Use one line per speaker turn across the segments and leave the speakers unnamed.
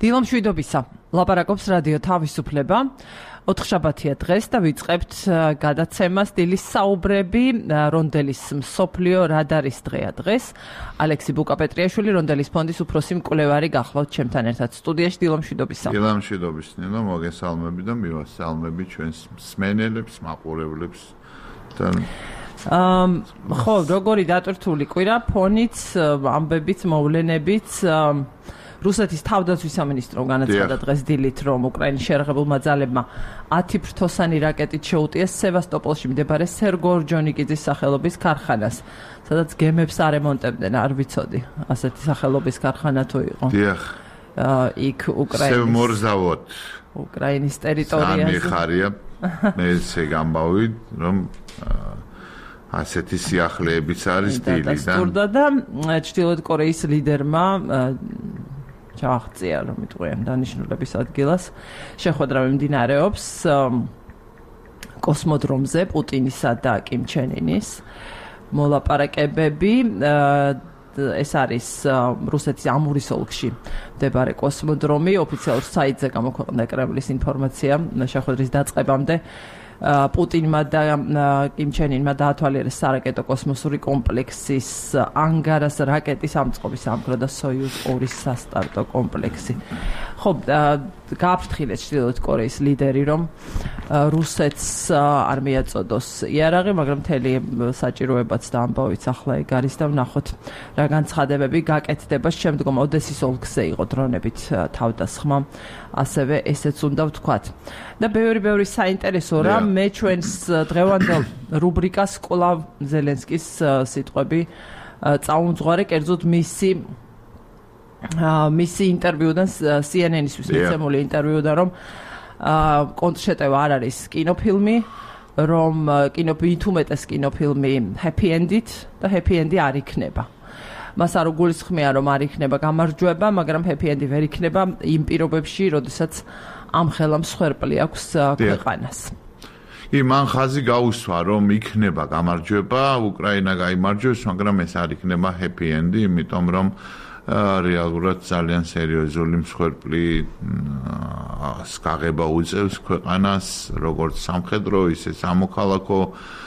დილომშვიდობისა. ლაპარაკობს რადიო თავისუფლება. 4-შაბათია დღეს და ვიწყებთ გადაცემას დილის საუბრები რონდელის მსოფლიო რადარის დღეა დღეს. ალექსი ბუკაპეტრიაშვილი რონდელის ფონდის უფროსი მკვლევარი გახლავთ ჩემთან ერთად სტუდიაში. დილომშვიდობისა.
დილომშვიდობის ნინო, მოგესალმები და მივასალმები ჩვენს მსმენელებს, მაყურებლებს.
ხო, როგორი დატვირთული კვირა, ფონიც, ამბებით, მოვლენებით რუსეთის თავდაცვის სამინისტრომ განაცხადა დღეს დილით, რომ უკრაინის შეიარაღებულმა ძალებმა 10 ფრთოსანი რაკეტით შეუტიეს სევასტოპოლში მდებარე სერგო-ორჯონიკიძის სახელობის ქარხანას, სადაც გემებს არემონტებდნენ, არ ვიცოდი, ასეთი სახელობის ქარხანა თუ იყო.
დიახ.
იქ უკრაინის ტერიტორიაზე.
სამი ხარია, მე ესე გამბავი, რომ ასეთი სიახლეებიც არის დილიდან.
და ჩრდილოეთ კორეის ლიდერმა ჩააღწია, რომ იტყვიან დანიშნულების ადგილას შეხვედრა მიმდინარეობს კოსმოდრომზე პუტინისა და კიმ ჩენ ინის მოლაპარაკებები. ეს არის რუსეთის ამურის ოლქში მდებარე კოსმოდრომი. ოფიციალურ საიტზე გამოქვეყნდა კრემლის ინფორმაცია შეხვედრის დაწყებამდე. პუტინმა და კიმ ჩენ ინმა დაათვალიერეს სარაკეტო კოსმოსური კომპლექსის ანგარას რაკეტის ამწყობის სამხედრო და სოიუზ 2 სასტარტო კომპლექსი. ხო, გააფრთხილეს ჩრდილოეთ კორეის ლიდერი, რომ რუსეთს არ მიაწოდოს იარაღი, მაგრამ მთელი საჭიროებაც და ამბავიც ახლა ეგ არის და ვნახოთ რა განცხადებები გაკეთდება. შემდგომ ოდესის ოლქზე იყო დრონებით თავდასხმა, ასევე ესეც უნდა ვთქვათ. და ბევრი საინტერესო რა, მე ჩვენს დღევანდელ რუბრიკას კვლავ ზელენსკის სიტყვები წაუმძღვარე, კერძოდ მისი ინტერვიუდან, CNN-ისთვის მიცემული ინტერვიუდან, რომ კონტრშეტევა არ არის კინოფილმი, რომ მით უმეტეს კინოფილმი happy end-ით და happy end-ი არ იქნება. მას არ უგულისხმია, რომ არ იქნება გამარჯვება, მაგრამ happy end-ი ვერ იქნება იმ პირობებში, როდესაც ამ ხელა მსხვერპლი აქვს ქვეყანას.
მან ხაზი გაუსვა, რომ იქნება გამარჯვება, უკრაინა გაიმარჯვებს, მაგრამ ეს არ იქნება happy end-ი, იმიტომ რომ რეალურად ძალიან სერიოზული მსხვერპლი გაღება უწევს ქვეყანას, როგორც სამხედრო, ისე სამოქალაქო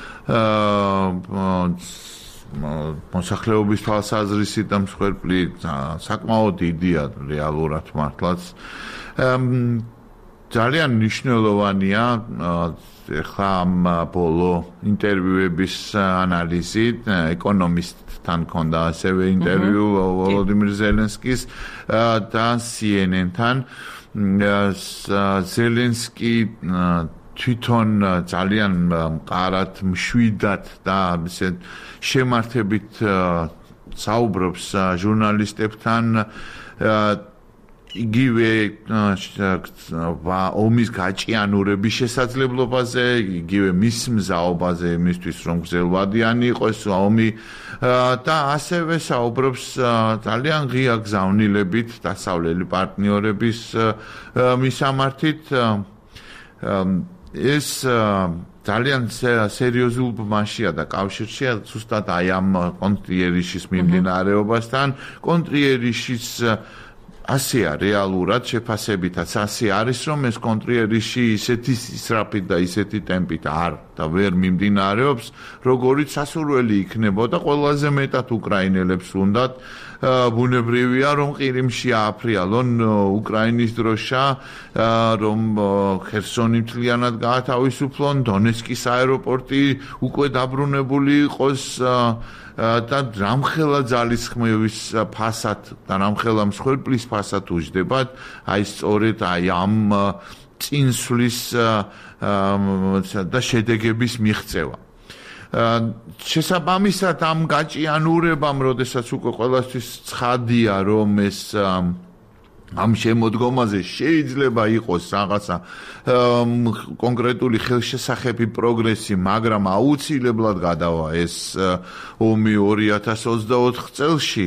მოსახლეობის თვალსაზრისით და მსხვერპლი საკმაოდ დიდია რეალურად მართლაც. ძალიან მნიშვნელოვანია ახლა ამ ბოლო ინტერვიუების ანალიზით, ეკონომისტთან ქონდა ასევე ინტერვიუ ვოლოდიმირ ზელენსკის და CNN-თან. ზელენსკი თვითონ ძალიან მყარად, მშვიდად და ისე შემართებით საუბრობს ჟურნალისტებთან. იგივე ომის გაჭიანურების შესაძლებლობაზე, იგივე მის მზაობაზე იმისთვის, რომ გრძელვადიანი იყოს ომი და ასევე საუბრობს ძალიან ღია გზავნილებით დასავლელი პარტნიორების მისამართით. ეს ძალიან სერიოზულ ბმაშია და კავშირშია ზუსტად აი ამ კონტრიერიშის მიმდინარეობასთან. კონტრიერიშის ასეა რეალურად შეფასებითაც ასე არის, რომ ეს კონტრიერიში ისეთი ისრაფით და ისეთი ტემპით არ და ვერ მიმდინარეობს, როგორიც სასურველი იქნებოდა ყველაზე მეტად უკრაინელებს უნდათ. ბუნებრივია, რომ ყირიმში ააფრიალონ უკრაინის დროშა, რომ ხერსონი მთლიანად გაათავისუფლონ, დონეცკის აეროპორტი უკვე დაბრუნებული იყოს და რამხელა ძალისხმევის ფასად და რამხელა მსხვერპლის ფასად უჯდებათ, აი სწორედ აი ამ წინსვლის და შედეგების მიღწევა. შესაბამისად ამ გაჭიანურებამ, როდესაც უკვე ყველასთვის ცხადია, რომ ეს ამ შემოდგომაზე შეიძლება იყოს რაღაცა კონკრეტული ხელშესახები პროგრესი, მაგრამ აუცილებლად გადავა ეს ომი 2024 წელში.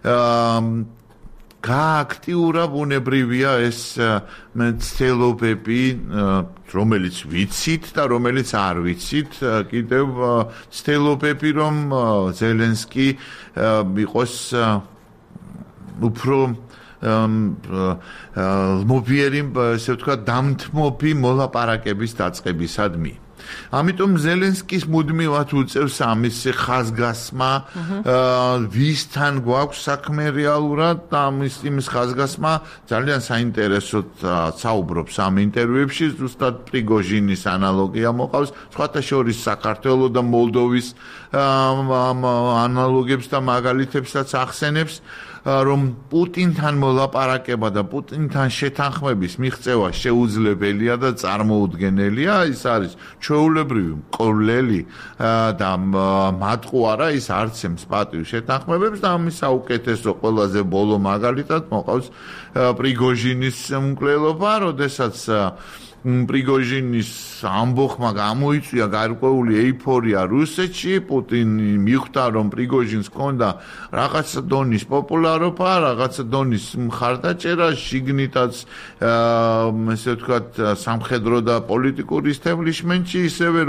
გააქტიურა ბუნებრივია ეს მცდელობები, რომელიც ვიცით და რომელიც არ ვიცით, კიდევ მცდელობები, რომ ზელენსკი იყოს უფრო მობიერი, ესე ვთქვათ, დამთმობი მოლაპარაკების დაწყებისადმი. ამიტომ ზელენსკის მუდმივად უწევს ამის ხაზგასმა, ვისთან გვაქვს საქმე რეალურად და იმის ხაზგასმა ძალიან საინტერესოდ საუბრობს ამ ინტერვიუებში, ზუსტად პრიგოჟინის ანალოგია მოყავს, სხვათა შორის საქართველოს და მოლდოვის ანალოგებს და მაგალითებსაც ახსენებს, რომ პუტინთან მოლაპარაკება და პუტინთან შეთანხმების მიღწევა შეუძლებელია და წარმოუდგენელია, ის არის ჩვეულებრივი მკვლელი და მატყუ არა, ის არცემს პატივ შეთანხმებებს და ამის საუკეთესო ყველაზე ბოლო მაგალითად მოყავს პრიგოჟინის მკვლელობა, როდესაც პრიგოჟინის ამბოხმა გამოიწვია გარკვეული ეიფორია რუსეთში, პუტინი მიხვდა, რომ პრიგოჟინს ჰქონდა რაღაცა დონის პოპულარობა, რაღაცა დონის მხარდაჭერა, შიგნითაც ესე ვთქვათ, სამხედრო და პოლიტიკურ ისტებლიშმენტში, ისევე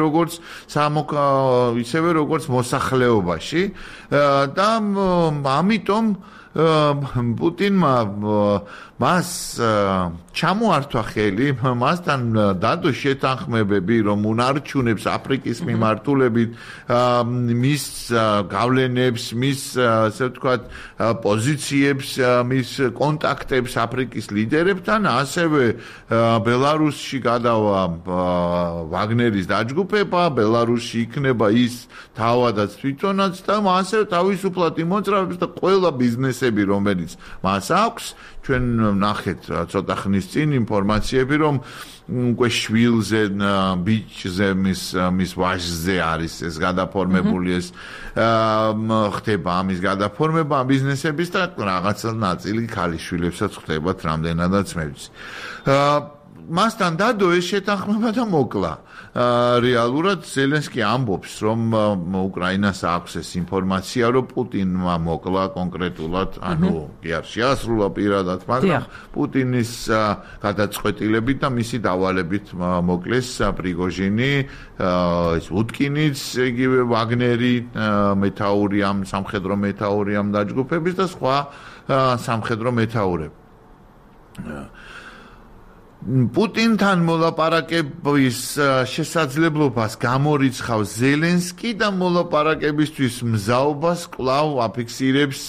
როგორც მოსახლეობაში და ამიტომ პუტინმა მას ჩამოართვა ხელი, მასთან დადო შეთანხმებები, რომ უნარჩუნებს აფრიკის მიმართულებით მის გავლენებს, მის ასე ვთქვათ, პოზიციებს, მის კონტაქტებს აფრიკის ლიდერებთან, ასევე ბელარუსში გადავა ვაგნერის დაჯგუფება, ბელარუსში იქნება ის თავადაც თვითონაც და ასევე თავისუფლად იმოძრავებს და ყველა ბიზნესები, რომელიც მას აქვს, ჩვენ ნახეთ ცოტა ხნის წინ ინფორმაციები, რომ უკვე შვილზე, ბიჭზე, მის ვაჟზე არის ეს გადაფორმებული, ეს ხდება ამის გადაფორმება ბიზნესების და რაღაცა ნაწილი ქალიშვილებსაც ხდებათ რამდენადაც მეც. მასთან დადო ეს შეთანხმება და მოკლა. რეალურად ზელენსკი ამბობს, რომ უკრაინას აქვს ეს ინფორმაცია, რომ პუტინმა მოკლა კონკრეტულად, ანუ კი არ შეასრულა პირადად, მაგრამ პუტინის გადაწყვეტილებით და მისი დავალებით მოკლეს პრიგოჟინი, ეს უტკინიც, იგივე ვაგნერი, მეთაური ამ სამხედრო მეთაური ამ დაჯგუფების და სხვა სამხედრო მეთაურები. პუტინთან მოლაპარაკების შესაძლებლობას გამორიცხავს ზელენსკი და მოლაპარაკებისთვის მზაობას კვლავ აფიქსირებს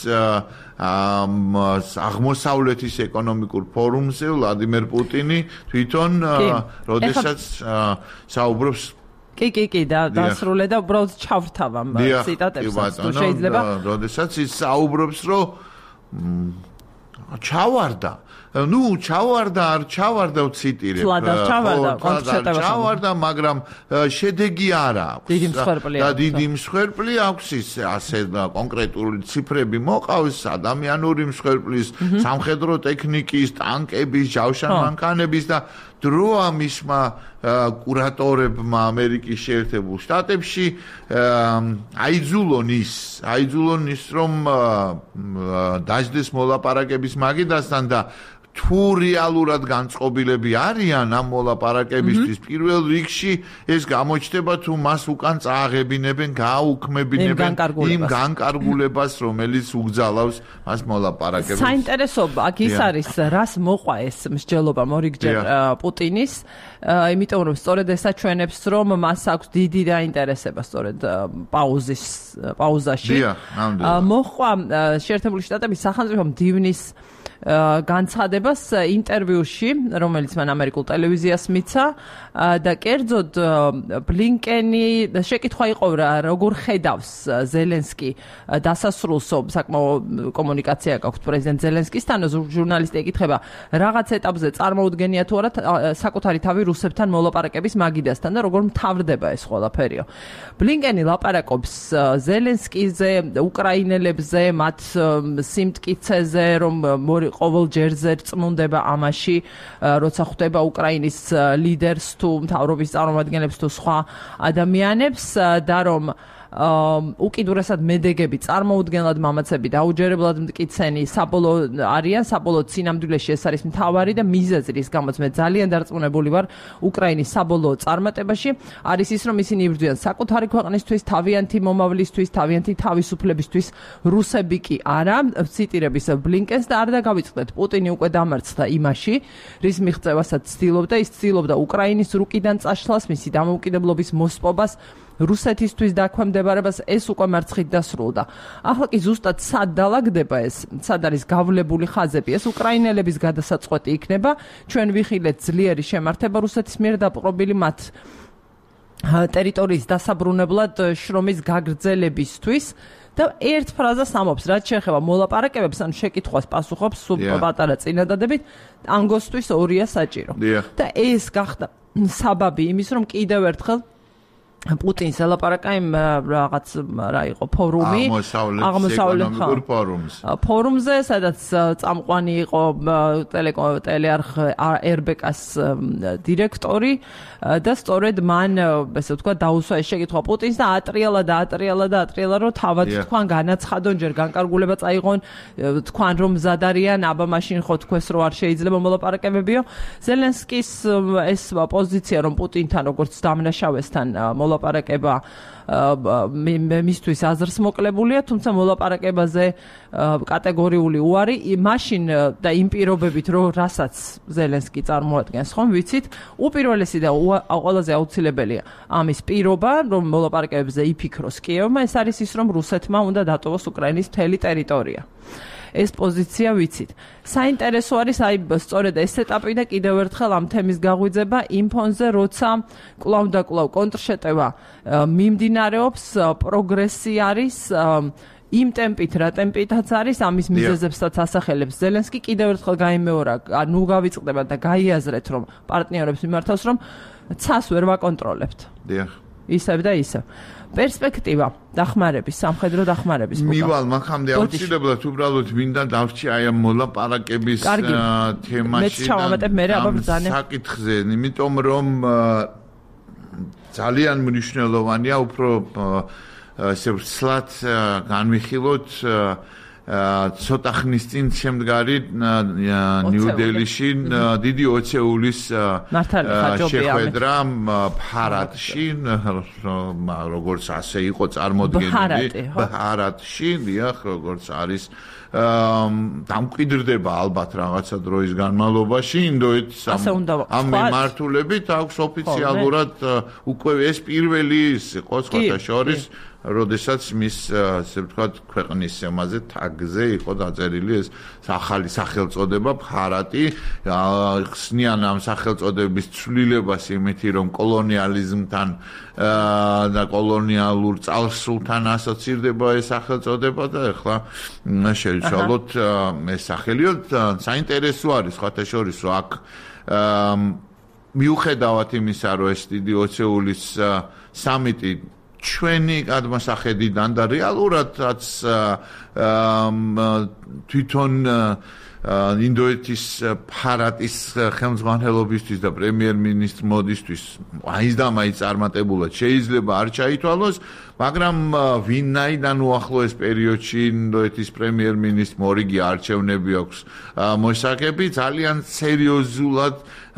აღმოსავლეთის ეკონომიკურ ფორუმზე ვლადიმერ პუტინი თვითონ, როდესაც საუბრობს
კი დასრულე და უბრალოდ ჩავრთავ ამ ციტატებს, თუ შეიძლება.
როდესაც ის საუბრობს, რომ ჩავარდა, ჩავარდა, არ ჩავარდა ვციტირებ. ჩავარდა, მაგრამ შედეგი არ აქვს. დიდი მსხვერპლი აქვს ის, ასე კონკრეტული ციფრები მოყავს, ადამიანური მსხვერპლის, სამხედრო ტექნიკის, ტანკების, ჯავშანმანქანების და დროა მისმა კურატორებმა ამერიკის შეერთებულ შტატებში აიძულონ ის, რომ დაждდეს მოლაპარაკების მაგიდასთან და თუ რეალურად განწყობილები არიან ამ მოლაპარაკებისთვის, პირველ რიგში ეს გამოჩნდება, თუ მას უკან წააღებინებენ, გააუქმებინებენ იმ განკარგულებას, რომელიც უგზალავს მას მოლაპარაკებებს.
საინტერესო აქ ის არის, რას მოყვა ეს მსჯელობა მორიგჯერ პუტინის, იმიტომ რომ სწორედ ეს აჩვენებს, რომ მას აქვს დიდი დაინტერესება სწორედ პაუზაში. მოყვა შეერთებული შტატების სახელმწიფო მდივნის განცხადებას ინტერვიუში, რომელიც მან ამერიკულ ტელევიზიას მიცა და კერძოდ ბლინკენი შეკითხვა იყო რა, როგორ ხედავს ზელენსკი დასასრულსო საკმაო კომუნიკაცია გაქვთ პრეზიდენტ ზელენსკისთან, ჟურნალისტი ეკითხება, რაღაც ეტაპზე წარმოუდგენია თუ არა საკუთარი თავი რუსებთან მოლაპარაკების მაგიდასთან და როგორ მთავრდება ეს ყველაფერიო. ბლინკენი ლაპარაკობს ზელენსკიზე, უკრაინელებზე, მათ სიმტკიცეზე, რომ ყოველ ჯერზე წმუნდება ამაში, როცა ხვდება უკრაინის ლიდერს თუ მთავრობის წარმომადგენლებს თუ სხვა ადამიანებს და რომ უკიდურესად მედეგები, წარმოუდგენლად მამაცები, დაუჯერებლად მტკიცენი, საბოლოო არიან, საბოლოო სინამდვილეში ეს არის მთავარი და მიზეზი, რის გამოც მე ძალიან დარწმუნებული ვარ უკრაინის საბოლოო წარმატებაში, არის ის, რომ ისინი იბრძვიან საკუთარი ქვეყნისთვის, თავიანთი მომავლისთვის, თავიანთი თავისუფლებისთვის, რუსები კი არა, ციტირების ბლინკენს და არ დაგავიწყდეთ, პუტინი უკვე დამარცხდა იმაში, რის მიღწევასაც ცდილობდა, ის ცდილობდა უკრაინის რუკიდან წაშლას, მისი დამოუკიდებლობის მოსპობას, რუსეთისთვის დაქვემდებარებას, ეს უკვე მარცხით დასრულდა. ახლა კი ზუსტად სად დალაგდება ეს, სად არის გავლებული ხაზები, ეს უკრაინელების გადასაწყვეტი იქნება, ჩვენ ვიხილეთ ძლიერი შემართება რუსეთის მიერ დაპყრობილი მათ ტერიტორიის დასაბრუნებლად შრომის გაგრძელებისთვის და ერთ ფრაზას ამობს, რაც შეეხება მოლაპარაკებებს, ან შეკითხვას პასუხობს პატარა წინადადებით, ტანგოსთვის 2-ია საჭირო. და ეს გახდა საბაბი იმის, რომ კიდევ ერთხელ პუტინს ელაპარაკა იმ რაღაც რა იყო ფორუმი
აღმოსავლეთ
ფორუმზე, სადაც წამყვანი იყო ტელეარხ RBK-ს დირექტორი და სწორედ მან ესე ვთქვა დაუსვა ეს შეკითხვა პუტინს და ატრიალა რომ თავად თქვან განაცხადონ, ჯერ განკარგულება წაიღონ, თქვან რომ მზად არიან, აბა მაშინ ხო თქვეს რომ არ შეიძლება მოლაპარაკებებიო. ზელენსკის ეს პოზიცია, რომ პუტინთან როგორც დამნაშავესთან მოლაპარაკება მისთვის აზრს მოკლებულია, თუმცა მოლაპარაკებაზე კატეგორიული უარი მაშინ და იმ პირობებით, რომ რასაც ზელენსკი წარმოადგენს, ხომ ვიცით, უპირველესი და ყველაზე აუცილებელია ამის პირობა, რომ მოლაპარაკებებზე იფიქროს კიევმა, ეს არის ის, რომ რუსეთმა უნდა დატოვოს უკრაინის მთელი ტერიტორია. ეს პოზიცია ვიცით. საინტერესო არის აი სწორედ ეს ეტაპი და კიდევ ერთხელ ამ თემის გაღვიძება იმ ფონზე, როცა კვლავ და კვლავ კონტრშეტევა მიმდინარეობს, პროგრესი არის იმ ტემპით, რა ტემპითაც არის, ამის მიზეზებსაც ასახელებს ზელენსკი, კიდევ ერთხელ გაიმეორა, ნუ გავიწყდება და გაიაზრეთ, რომ პარტნიორებს მიმართავს, რომ ცას ვერ ვაკონტროლებთ.
დიახ.
ისევ და ისევ. პერსპექტივა დახმარების, სამხედრო დახმარების.
მივალ მაგამდე აუცილებლად უბრალოდ მინდა დავრჩი აი ამ მოლაპარაკების თემაში საკითხზე, იმიტომ რომ ძალიან მნიშვნელოვანია უფრო ესე ვცლად განვიხილოთ ცოტა ხნის წინ შემდგარი ნიუ-დელიში დიდი ოცეულის შეხვედრა ბჰარატში, როგორც ასე იყო წარმოდგენილი, ბჰარატში, დიახ, როგორც არის დამკვიდრდება ალბათ რაღაცა დროის განმავლობაში ინდოეთის ამ მიმართულებით აქვს ოფიციალურად უკვე ეს პირველი იყო სხვათა შორის როდესაც მის ასე ვთქვათ ქვეყნის ამაზე თაგზე იყო დაწერილი ეს ახალი სახელწოდება ბჰარატი, ხსნიან ამ სახელწოდების ცვლილებას იმითი რომ კოლონიალიზმთან და კოლონიალურ წარსულთან ასოცირდება ეს სახელწოდება და ეხლა შევცვალოთ ეს სახელიოთ. საინტერესო არის სხვათა შორის რომ აქ მიუხედავად იმისა რომ ეს დიდი ოცეულის სამიტი ჩვენი გადმოსახედიდან და რეალურადაც თვითონ ინდოეთის ბჰარატის ხელმძღვანელობისთვის და პრემიერ-მინისტრ მოდისთვის აიც და მაიც წარმატებულად შეიძლება არ ჩაითვალოს, მაგრამ ვინაიდან უახლოეს პერიოდში ინდოეთის პრემიერ-მინისტრ მორიგი არჩევნები აქვს მოსაგები, ძალიან სერიოზულად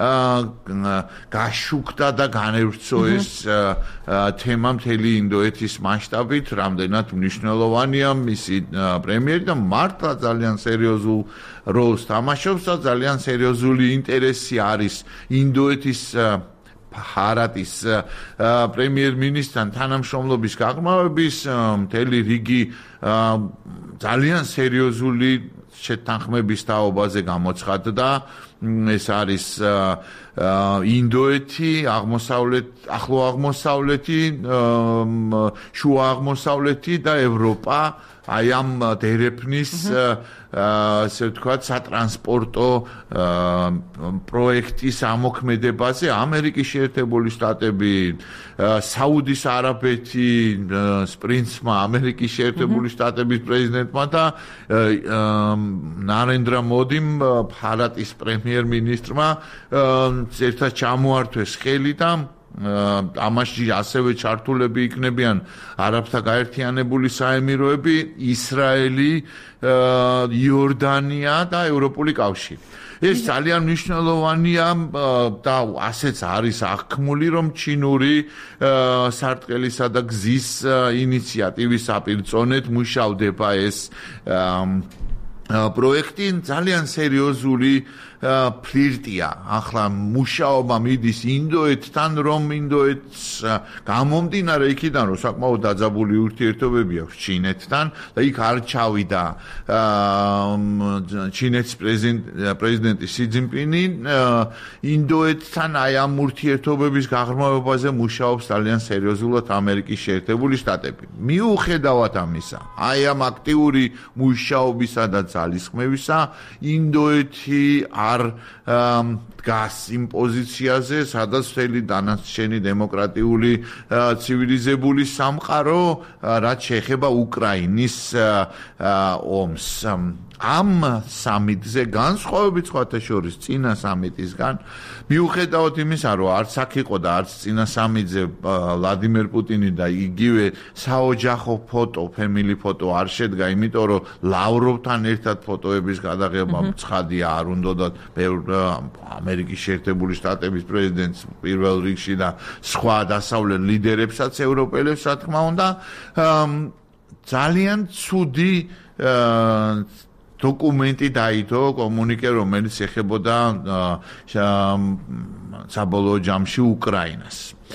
გაშუქდა და განევრცო ეს თემა მთელი ინდოეთის მასშტაბით, რამდენად მნიშვნელოვანია მისი პრემიერი და მართლა ძალიან სერიოზულ როლს თამაშობს და ძალიან სერიოზული ინტერესი არის ინდოეთის ბჰარატის პრემიერ-მინისტრთან თანამშრომლობის გაღრმავების მთელი რიგი ძალიან სერიოზული შეთანხმების თაობაზე გამოცხადდა. ეს არის ინდოეთი, ახლო აღმოსავლეთი, შუა აღმოსავლეთი და ევროპა აი ამ დერეფნის ასე ვთქვათ სატრანსპორტო პროექტის ამოქმედებაზე ამერიკის შეერთებული შტატები, საუდის არაბეთი პრინცმა, ამერიკის შეერთებული შტატების პრეზიდენტმა და ნარენდრა მოდიმ ბჰარატის პრემიერ-მინისტრმა ერთად ჩამოართვეს ხელი და ამაში ასევე ჩართულები იქნებიან არაბთა გაერთიანებული საემიროები, ისრაელი, იორდანია და ევროპული კავშირი. ეს ძალიან მნიშვნელოვანია და ასეც არის აღქმული, რომ ჩინური სარტყელისა და გზის ინიციატივის საპირწონედ მუშავდება ეს პროექტი. ძალიან სერიოზული ფლირტია. ახლა მუშაობა მიდის ინდოეთთან, რომ ინდოეთს გამომდინარე იქიდან, რომ საკმაოდ დაძაბული ურთიერთობები აქვს ჩინეთთან და იქ არ ჩავიდა ჩინეთის პრეზიდენტი სი ძინპინი, ინდოეთთან აი ამ ურთიერთობების გაღრმავებაზე მუშაობს ძალიან სერიოზულად ამერიკის შეერთებული შტატები. მიუხედავად ამისა, აი ამ აქტიური მუშაობისა და ძალისხმევისა, ინდოეთი არ დგას იმ პოზიციაზე, სადაც მთელი დანარჩენი დემოკრატიული ცივილიზებული სამყარო, რაც შეეხება უკრაინის ომს. ამ სამიტზე განსხვავებით სხვათა შორის წინა სამიტისგან, მიუხედავად იმისა, რომ არც აქ იყო და არც წინა სამიტზე ვლადიმერ პუტინი და იგივე საოჯახო ფოტო, ფემილი ფოტო არ შედგა, იმიტომ რომ ლავროვთან ერთად ფოტოების გადაღება ცხადია, არ უნდათ ამერიკის შეერთებული შტატების პრეზიდენტს პირველ რიგში და სხვა დასავლელ ლიდერებსაც, ევროპელებს, რა თქმა უნდა, ძალიან ცუდი დოკუმენტი დაიდო, კომუნიკე, რომელიც ეხებოდა საბოლოო ჯამში უკრაინას.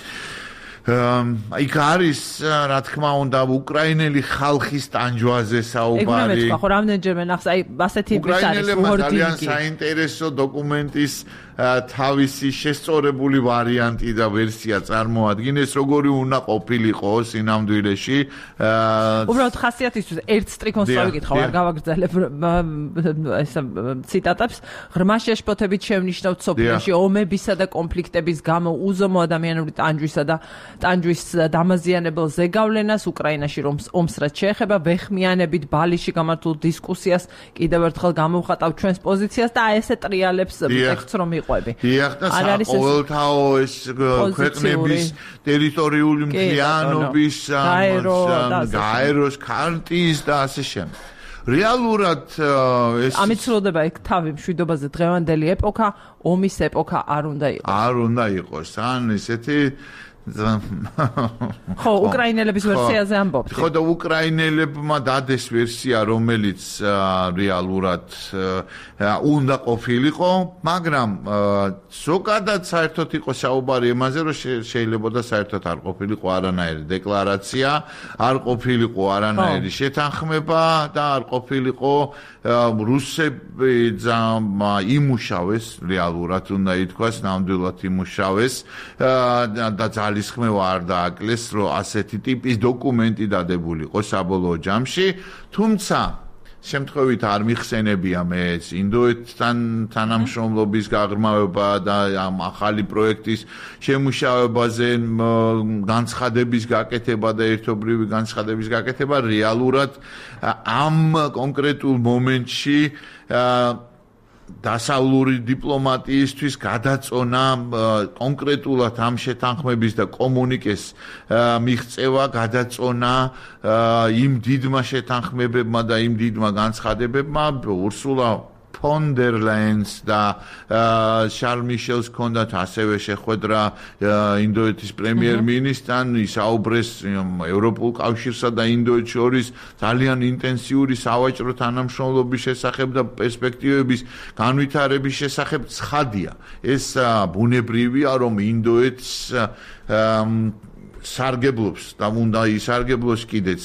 იქ არის, რა თქმა უნდა, უკრაინელი ხალხის ტანჯვაზე საუბარი.
ეგ ხო რამდენჯერმე ნახს, აი ასეთი ის არის
უკრაინელებმა ძალიან საინტერესო დოკუმენტის თავისი შესწორებული ვარიანტი და ვერსია წარმოადგენს, როგორი უნდა ყოფილიყო სინამდვილეში.
უბრალოდ ხასიათისთვის ერთ სტრიქონს წავიკითხავ, არ გავაგრძელებ ეს ციტატებს. ღრმა შეშფოთებით შევნიშნავთ სოფლიოში ომებისა და კონფლიქტების გამო უზომო ადამიანური ტანჯვისა და ტანჯვის დამაზიანებელ ზეგავლენას უკრაინაში ომს რაც შეეხება ვეხმიანებით ბალიში გამართულ დისკუსიას კიდევ ერთხელ გამოვხატავ ჩვენს პოზიციას და აი ესე ტრიალებს ტექსტს რომ
დიახ და საყოველთაო ეს ქვეყნების ტერიტორიული მთლიანობის გაეროს ქარტიის და ასე შემდეგ. რეალურად ეს
ამით სრულდება იქ თავი მშვიდობაზე დღევანდელი ეპოქა, ომის ეპოქა არ უნდა იყოს.
არ უნდა იყოს, ან ესეთი
ხო, უკრაინელების ვერსიაზე ამბობთ.
ხო და უკრაინელებმა დადეს ვერსია, რომელიც რეალურად უნდა ყოფილიყო, მაგრამ ზოგადად საერთოდ იყო საუბარი იმაზე, რომ შეიძლება და საერთოდ არ ყოფილიყო არანაირი დეკლარაცია, არ ყოფილიყო არანაირი შეთანხმება და არ ყოფილიყო რუსები იმუშავეს, რეალურად უნდა ითქვას, ნამდვილად იმუშავეს და ძალისხმევა არ დააკლეს, რომ ასეთი ტიპის დოკუმენტი დადებულიყო საბოლოო ჯამში, თუმცა შემთხვევით არ მიხსენებია მე ეს ინდოეთთან თანამშრომლობის გაღრმავება და ამ ახალი პროექტის შემუშავებაზე განცხადების გაკეთება და ერთობლივი განცხადების გაკეთება რეალურად ამ კონკრეტულ მომენტში დასავლური დიპლომატიისთვის გადაწონა კონკრეტულად ამ შეთანხმების და კომუნიკეს მიღწევა გადაწონა იმ დიდმა შეთანხმებებმა და იმ დიდმა განცხადებებმა ურსულა ფონ დერ ლაიენს და შარლ მიშელს ჰქონდათ ასევე შეხვედრა ინდოეთის პრემიერ-მინისტრთან, ისაუბრეს ევროპულ კავშირსა და ინდოეთს შორის ძალიან ინტენსიური სავაჭრო თანამშრომლობის შესახებ და პერსპექტივების განვითარების შესახებ. ცხადია, ეს ბუნებრივია, რომ ინდოეთს სარგებლობს და უნდა ისარგებლოს კიდეც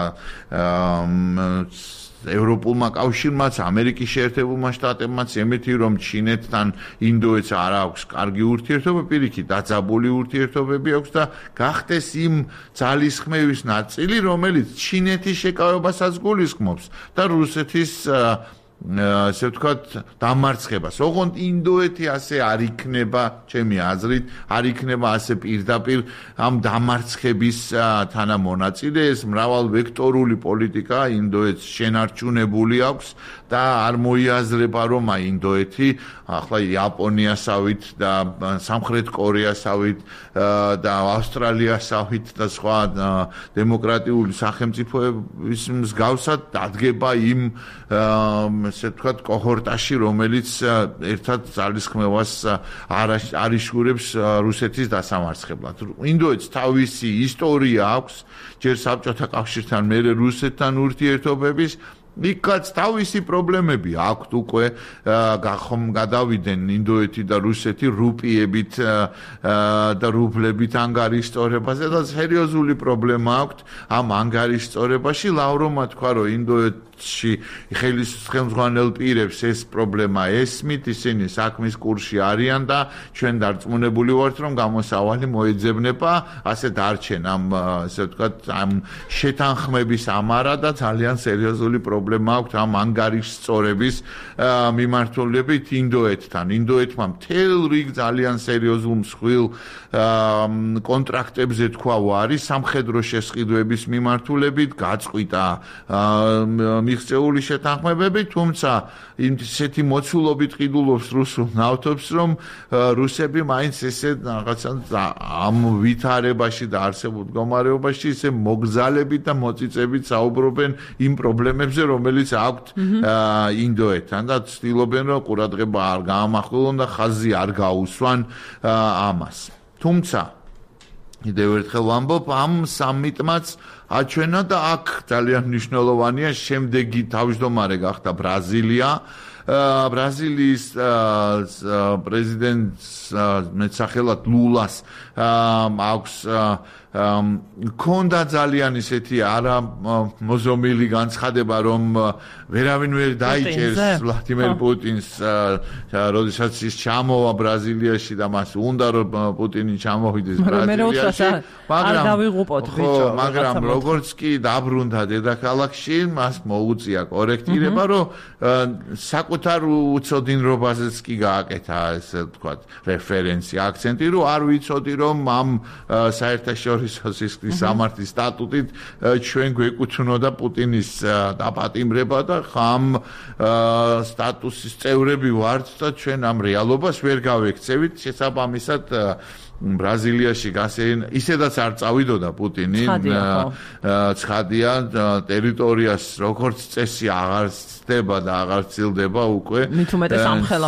ევროპულმა კავშირმაც, ამერიკის შეერთებულმა შტატებმაც, ემეთი რომ ჩინეთთან ინდოეთს არ აქვს კარგი ურთიერთობა, პირიქით დაძაბული ურთიერთობები აქვს და გახდეს იმ ძალისხმევის ნაწილი, რომელიც ჩინეთის შეკავებასაც გულისხმობს და რუსეთის ასე ვთქვათ, დამარცხებას. ოღონდ ინდოეთი ასე არ იქნება, ჩემი აზრით, არ იქნება ასე პირდაპირ ამ დამარცხების თანამონაწილე. ეს მრავალვექტორული პოლიტიკა ინდოეთს შენარჩუნებული აქვს და არ მოიაზრება, რომ ინდოეთი ახლა იაპონიასავით და სამხრეთ კორეასავით და ავსტრალიასავით და სხვა დემოკრატიული სახელმწიფოების მსგავსად დადგება იმ ესე ვთქვათ კოჰორტაში, რომელიც ერთად ძალისხმევას არ იშურებს რუსეთის დასამარცხებლად. ინდოეთს თავისი ისტორია აქვს, ჯერ საბჭოთა კავშირთან, მერე რუსეთთან ურთიერთობების იქაც თავისი პრობლემები აქვთ უკვე გადავიდნენ ინდოეთი და რუსეთი რუპიებით და რუბლებით ანგარიშწორებაზე და სერიოზული პრობლემა აქვთ ამ ანგარიშწორებაში. ლავროვმა თქვა, რომ ინდოეთში ხელმძღვანელ პირებს ეს პრობლემა ესმით, ისინი საქმის კურსში არიან და ჩვენ დარწმუნებული ვართ, რომ გამოსავალი მოეძებნება, ასე დარჩენ ამ ასე ვთქვათ ამ შეთანხმების ამარა და ძალიან სერიოზული პრობლემა აქვს ამ ანგარიშწორების მიმართულებით ინდოეთთან. ინდოეთმა მთელ რიგ ძალიან სერიოზულ მსხვილ კონტრაქტებზე თქვა ვარი სამხედრო შესყიდვების მიმართულებით, გაწყვიტა მიღწეული შეთანხმებები, თუმცა ისეთი მოცულობით ყიდულობს რუსულ ნავთობს, რომ რუსები მაინც ესე რაღაცა ამ ვითარებაში და არსებულ მდგომარეობაში ისე მოგზალებით და მოწიწებით საუბრობენ იმ პრობლემებზე, რომელიც აქვთ ინდოეთთან და ცდილობენ, რომ ყურადღება არ გაამახვილონ და ხაზი არ გაუსვან ამას. თუმცა კიდევ ერთხელ ვამბობ, ამ სამიტმაც აჩვენა და აქ ძალიან მნიშვნელოვანია შემდეგი თავმჯდომარე გახდა ბრაზილია. ბრაზილიის პრეზიდენტს მეტსახელად ლულას აქვს ქონდა ძალიან ისეთი არა მოზომილი განცხადება, რომ ვერავინ ვერ დაიჭერს ვლადიმერ პუტინს, როდესაც ის ჩამოვა ბრაზილიაში და მას უნდა რომ პუტინი ჩამოვიდეს ბრაზილიაში, მაგრამ როგორც კი დაბრუნდა დედაქალაქში, მას მოუწია კორექტირება, რომ საკუთარ უცოდინრობაზეც კი გააკეთა, ესე ვთქვათ, რეფერენცი, აქცენტი, რომ არ ვიცოდი, რომ ამ საერთაშორისო სისხლის სამართლის სტატუტით ჩვენ გვეკუთვნოდა პუტინის დაპატიმრება და ამ სტატუსის წევრები ვართ და ჩვენ ამ რეალობას ვერ გავექცევით. შესაბამისად ბრაზილიაში ისედაც არ წავიდოდა პუტინი, ცხადია, ტერიტორიას როგორც წესი აღარ ცდება და აღარ ცილდება უკვე.
მით უმეტეს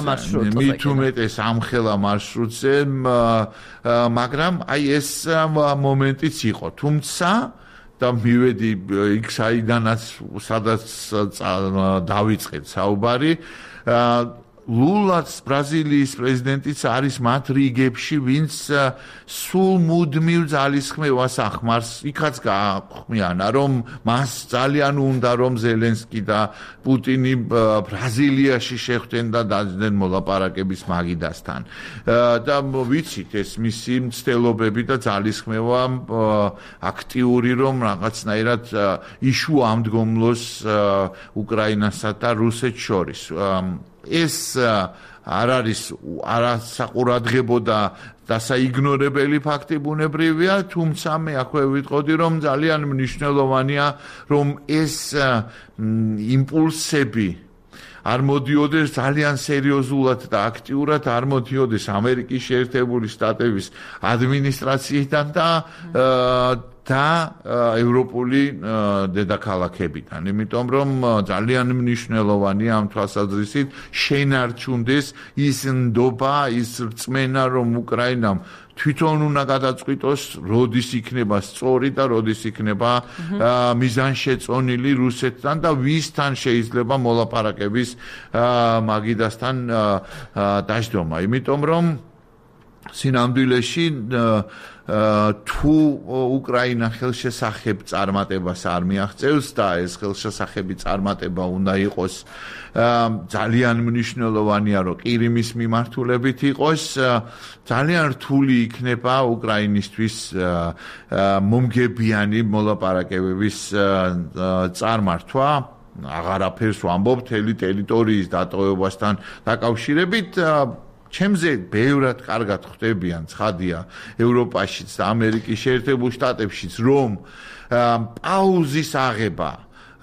ამხელა მარშრუტზე, მაგრამ აი ეს მომენტიც იყო. თუმცა და მივედი იქ საიდანაც სადაც დავიწყეთ საუბარი, ლულაც ბრაზილიის პრეზიდენტიც არის მათ რიგებში, ვინც სულ მუდმივ ძალისხმევას ახმარს. იქაც გაახვმიანა, რომ მას ძალიან უნდა, რომ ზელენსკი და პუტინი ბრაზილიაში შეხვდნენ და დაძდნენ მოლაპარაკების მაგიდასთან. და ვიცით ეს მისი მცდელობები და ძალისხმევა აქტიური, რომ რაღაცნაირად იშუამდგომლოს უკრაინასა და რუსეთს შორის. ეს არ არის არასაყურადღებო და დასაიგნორებელი ფაქტი ბუნებრივია, თუმცა მე აქვე ვიტყოდი, რომ ძალიან მნიშვნელოვანია, რომ ეს იმპულსები არ მოდიოდეს ძალიან სერიოზულად და აქტიურად, არ მოდიოდეს ამერიკის შეერთებული შტატების ადმინისტრაციიდან და ევროპული დედაქალაქებიდან, იმიტომ რომ ძალიან მნიშვნელოვანია ამ თვალსაზრისით შენარჩუნდეს ის ნდობა, ის რწმენა, რომ უკრაინამ თვითონ უნდა გადაწყვიტოს, როდის იქნება სწორი და როდის იქნება მიზანშეწონილი რუსეთთან და ვისთან შეიძლება მოლაპარაკების მაგიდასთან დაждომა. იმიტომ რომ სინამდვილეში თუ უკრაინა ხელშესახებ წარმატებას არ მიაღწევს და ეს ხელშესახები წარმატება უნდა იყოს ძალიან მნიშვნელოვანია, რომ ყირიმის მიმართულებით იყოს, ძალიან რთული იქნება უკრაინისთვის მომგებიანი მოლაპარაკებების წარმართვა. აღარაფერს ვამბობ მთელი ტერიტორიის დატოვებასთან დაკავშირებით ჩემზე ბევრად კარგად ხვდებიან ცხადია ევროპაშიც და ამერიკის შეერთებულ შტატებშიც რომ პაუზის აღება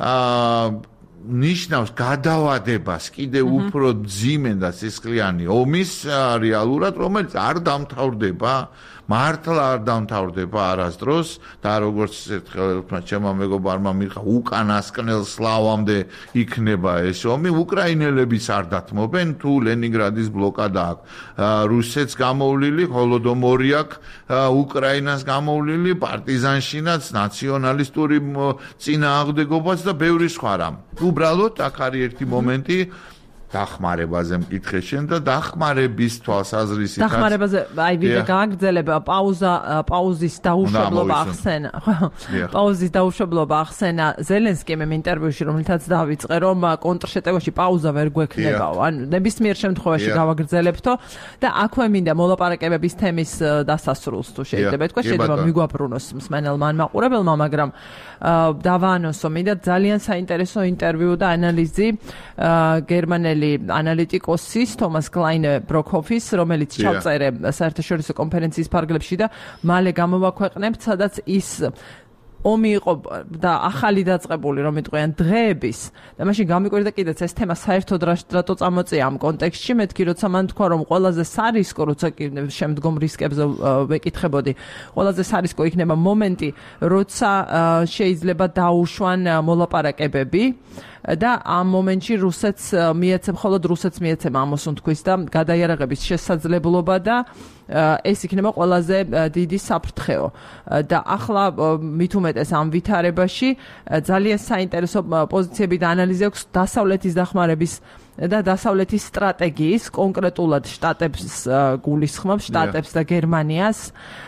ნიშნავს გადავადებას კიდევ უფრო ძიმენ და სისხლიანი ომის რეალურად რომელიც არ დამთავრდება მართლა არ დამთავრდება არასდროს და როგორც ერთხელ ჩემმა მეგობარმა მიხა უკანასკნელ სლავამდე იქნება ეს ომი უკრაინელებიც არ დათმობენ თუ ლენინგრადის ბლოკადა აქვს რუსეთს გამოვლილი ჰოლოდომორი აქვს უკრაინას გამოვლილი პარტიზანშინაც ნაციონალისტური წინააღმდეგობაც და ბევრი სხვა რამ უბრალოდ აქ არის ერთი მომენტი დახმარებაზე მკითხე შენ და დახმარების თვალსაზრისით
დახმარებაზე აი ვიდეო გააგრძელება პაუზის დაუშვებლობა ახსენა პაუზის დაუშვებლობა ახსენა ზელენსკიმ ინტერვიუში რომელთაც დავიწყე რომ კონტრშეტევაში პაუზა ვერ გვექნებაო ან ნებისმიერ შემთხვევაში გავაგრძელებთო და აქვე მინდა მოლაპარაკებების თემის დასასრულს თუ შეიძლება ეთქვა შეიძლება მიგვაბრუნოს მსმენელმა ან მაყურებელმა მაგრამ დავაანონსო მინდა ძალიან საინტერესო ინტერვიუ და ანალიზი გერმანელი ანალიტიკოსის თომას კლაინე ბროკჰოფის რომელიც ჩავწერე საერთაშორისო კონფერენციის ფარგლებში და მალე გამოვაქვეყნებთ სადაც ის ომი იყო და ახალი დაწყებული რომ იტყვიან დღეების და მაშინ გამიკვირდა კიდეც ეს თემა საერთოდ რატო წამოწია ამ კონტექსტში მეთქი როცა მან თქვა რომ ყველაზე სარისკო როცა შემდგომ რისკებზე ვეკითხებოდი ყველაზე სარისკო იქნება მომენტი როცა შეიძლება დაუშვან მოლაპარაკებები და ამ მომენტში რუსეთს მიეცემ მხოლოდ რუსეთს მიეცემ ამას თქვის და გადაიარაღების შესაძლებლობა და ეს იქნება ყველაზე დიდი საფრთხეო და ახლა მით უმეტეს ამ ვითარებაში ძალიან საინტერესო პოზიციები და ანალიზი აქვს დასავლეთის დახმარების და დასავლეთის სტრატეგიის კონკრეტულად შტატებს გულისხმობს შტატებს და გერმანიას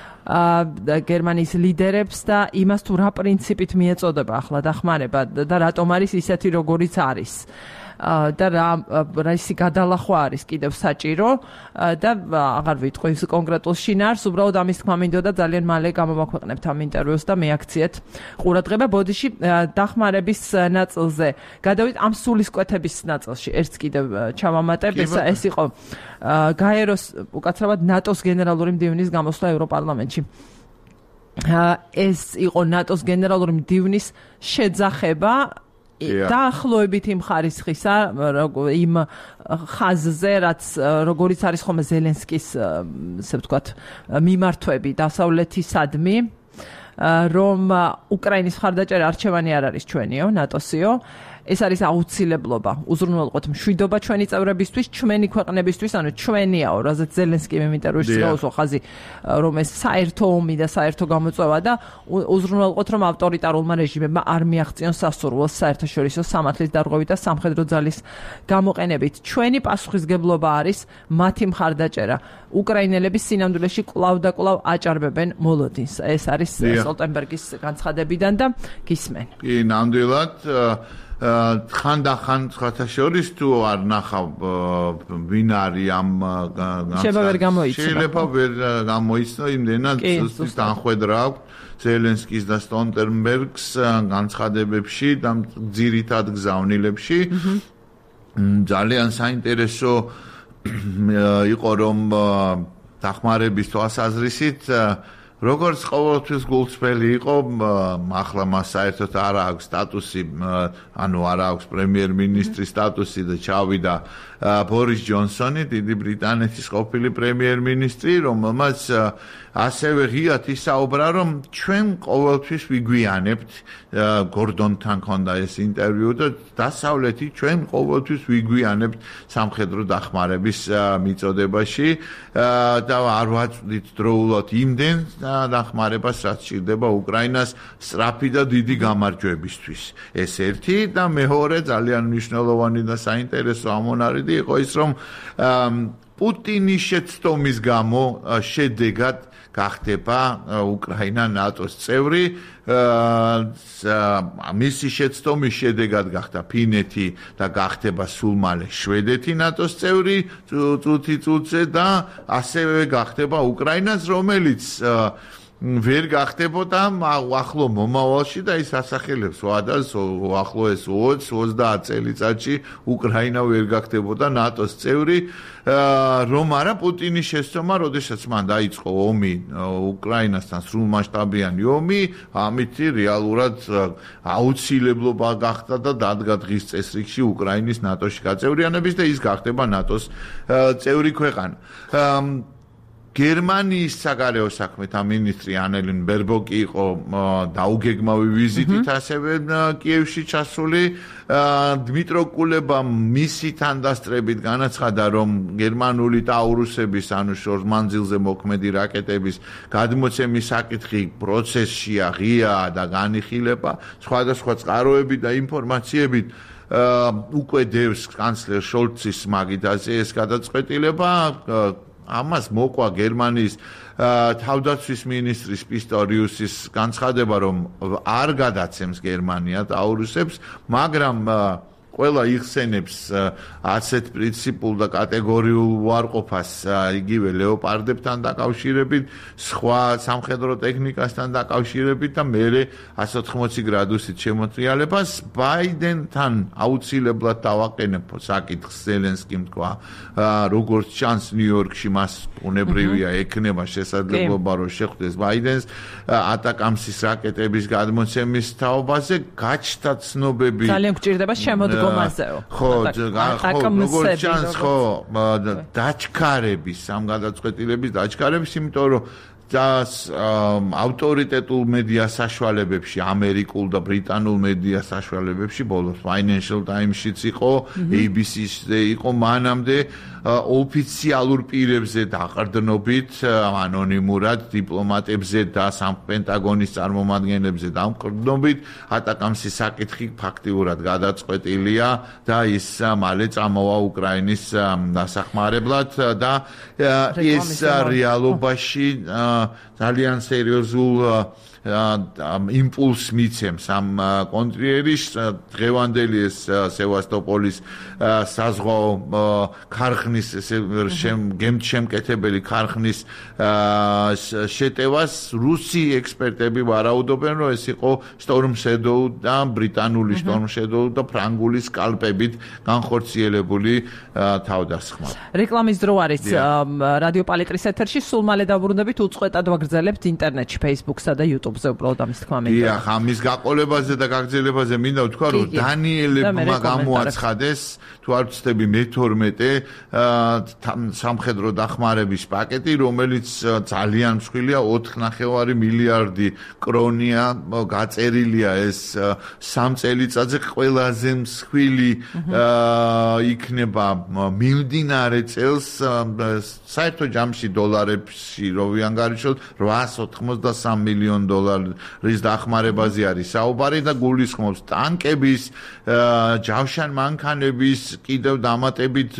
გერმანიის ლიდერებს და იმას თუ რა პრინციპით მიეწოდება ახლა დახმარება და რატომ არის ისეთი როგორიც არის და რა ისი გადალახვა არის კიდევ საჭირო და აღარ ვიტყვი ის კონკრეტულ შინაარს უბრალოდ ამის თქმა მინდოდა ძალიან მალე გამოვაქვეყნებთ ამ ინტერვიუს და მეაქციეთ ყურადღება ბოდიში დახმარების ნაწილზე გადავით ამ სულისკვეთების ნაწილში ერთს კიდევ ჩავამატებ ეს იყო გაეროს უკაცრავად ნატოს გენერალური მდივნის გამოსვლა ევროპარლამენტში ეს იყო ნატოს გენერალური მდივნის შეძახება დაახლოებით იმ ხარისხისა იმ ხაზზე რაც როგორიც არის ხოლმე ზელენსკის ესე ვთქვათ მიმართვები დასავლეთისადმი რომ უკრაინის მხარდაჭერა არჩევანი არ არის ჩვენიო ნატოსიო ეს არის აუცილებლობა უზრუნველყოთ მშვიდობა ჩვენი წევრებისთვის ჩვენი ქვეყნებისთვის ანუ ჩვენიაო რაზეც ზელენსკი ინტერვიუში გაუსვა ხაზი რომ ეს საერთო ომი და საერთო გამოწვევა და უზრუნველყოთ რომ ავტორიტარულმა რეჟიმებმა არ მიაღწიონ სასურველს საერთაშორისო სამართლის დარღვევით და სამხედრო ძალის გამოყენებით ჩვენი პასუხისგებლობა არის მათი მხარდაჭერა უკრაინელები სინამდვილეში კვლავ და კვლავ აჭარბებენ მოლოდინს ეს არის სტოლტენბერგის განცხადებიდან და გისმენ
კი ნამდვილად ხანდახან სხვათაშორის თუ არ ნახავ ვინ არის ამ შეიძლება ვერ გამოიცნო იმდენად ზუსტად განხვედრა აქვს ზელენსკის და სტოლტენბერგს განცხადებებში და ძირითად გზავნილებში ძალიან საინტერესო იყო რომ დახმარების თვალსაზრისით როგორც ყოველთვის გულწრფელი იყო ახლა მას საერთოდ არ აქვს სტატუსი ანუ არ აქვს პრემიერ-მინისტრის სტატუსი და ჩავიდა ბორის ჯონსონი დიდი ბრიტანეთის ყოფილი პრემიერ-მინისტრი რომელმაც ასევე ღიად ისაუბრა რომ ჩვენ ყოველთვის ვიგვიანებთ გორდონთან ჰქონდა ეს ინტერვიუ და დასავლეთი ჩვენ ყოველთვის ვიგვიანებთ სამხედრო დახმარების მიწოდებაში და არ ვაწვდით დროულად იმდენ დახმარებას რაც სჭირდება უკრაინას სწრაფი და დიდი გამარჯვებისთვის ეს ერთი და მეორე ძალიან მნიშვნელოვანი და საინტერესო ამონარიდი იყო ის რომ პუტინის შეცდომის გამო შედეგად გახდება უკრაინა ნატოს წევრი მისი შეცდომის შედეგად გახდა ფინეთი და გახდება სულ მალე შვედეთი ნატოს წევრი წუთი წუთზე და ასევე გახდება უკრაინაც რომელიც ვერ გახდებოდა ახლო მომავალში და ის ასახელებს ვადას ახლოეს 20-30 წელიწადში უკრაინა ვერ გახდებოდა ნატოს წევრი რომ არა პუტინის შეცდომა როდესაც მან დაიწყო ომი უკრაინასთან სრულმასშტაბიანი ომი ამით რეალურად აუცილებლობა გახდა და დადგა დღის წესრიგში უკრაინის ნატოში გაწევრიანების და ის გახდება ნატოს წევრი ქვეყანა გერმანიის საგარეო საქმეთა მინისტრი ანელინ ბერბოკი იყო დაუგეგმავი ვიზიტით ასევე კიევში ჩასული დმიტრო კულებამ მისი თანდასწრებით განაცხადა რომ გერმანული ტაურუსების ანუ შორმანძილზე მოქმედი რაკეტების გადმოცემის საკითხი პროცესშია ღიაა და განიხილება სხვადასხვა წყაროები და ინფორმაციებით უკვე დევს კანცლერ შოლცის მაგიდაზე ეს გადაწყვეტილება ამას მოყვა გერმანიის თავდაცვის მინისტრის პისტორიუსის განცხადება რომ არ გადაცემს გერმანია ტაურუსებს მაგრამ ყველა იხსენებს ასეთ პრინციპულ და კატეგორიულ უარყოფას იგივე ლეოპარდებთან დაკავშირებით სხვა სამხედრო ტექნიკასთან დაკავშირებით და მერე 180 გრადუსით შემოტრიალებას ბაიდენთან აუცილებლად დავაყენებ საკითხს ზელენსკიმ თქვა როგორც ჩანს ნიუ-იორკში მას უნებრივია ექნება შესაძლებლობა რომ შეხვდეს ბაიდენს ატაკამსის რაკეტების გადმოცემის თაობაზე გაჩნდა ცნობები
ძალიან გვჭირდება შემოდგომა
ხო, როგორც ჩანს, ხო, დაჩქარების, ამ გადაწყვეტილების დაჩქარების, იმიტომ რომ ავტორიტეტულ მედია საშუალებებში, ამერიკულ და ბრიტანულ მედია საშუალებებში, ბოლოს Financial Times-შიც იყო, ABC-ზე იყო მანამდე ოფიციალურ პირებზე დაყრდნობით, ანონიმურად დიპლომატებზე და პენტაგონის წარმომადგენლებზე დამყრდნობით, ატაკამსის საკითხი ფაქტიურად გადაწყვეტილია და ის მალე წამოვა უკრაინის დასახმარებლად და ეს რეალობაში ძალიან სერიოზულ იმპულს მიცემს ამ კონტრიერის დღევანდელი ეს სევასტოპოლის საზღვაო ქარხნის შემკეთებელი ქარხნის შეტევას რუსი ექსპერტები ვარაუდობენ რომ ეს იყო Storm Shadow და ბრიტანული Storm Shadow და ფრანგული სკალპებით განხორციელებული თავდასხმა.
რეკლამის დრო არის რადიო პალიტრის ეთერში სულ მალე დავბრუნდებით უწყვეტად ვაგრძელებთ ინტერნეტში Facebook-სა და YouTube-ზე უბრალოდ ამის თქმა მინდა.
დიახ, ამის გაყოლებაზე და გაგრძელებაზე მინდა ვთქვა რომ დანიელებმა გამოაცხადეს თუ არ ვცდები მე-12 სამხედრო დახმარების პაკეტი რომელიც ძალიან მსხვილია 4.5 მილიარდი კრონია გაწერილია ეს 3 წელიწადზე ყველაზე მსხვილი იქნება მიმდინარე წელს საერთო ჯამში დოლარებში რო ვიანგარიშოთ 883 მილიონ დოლარის დახმარებაზე არის საუბარი და გულისხმობს ტანკების, ჯავშან მანქანების, კიდევ დამატებით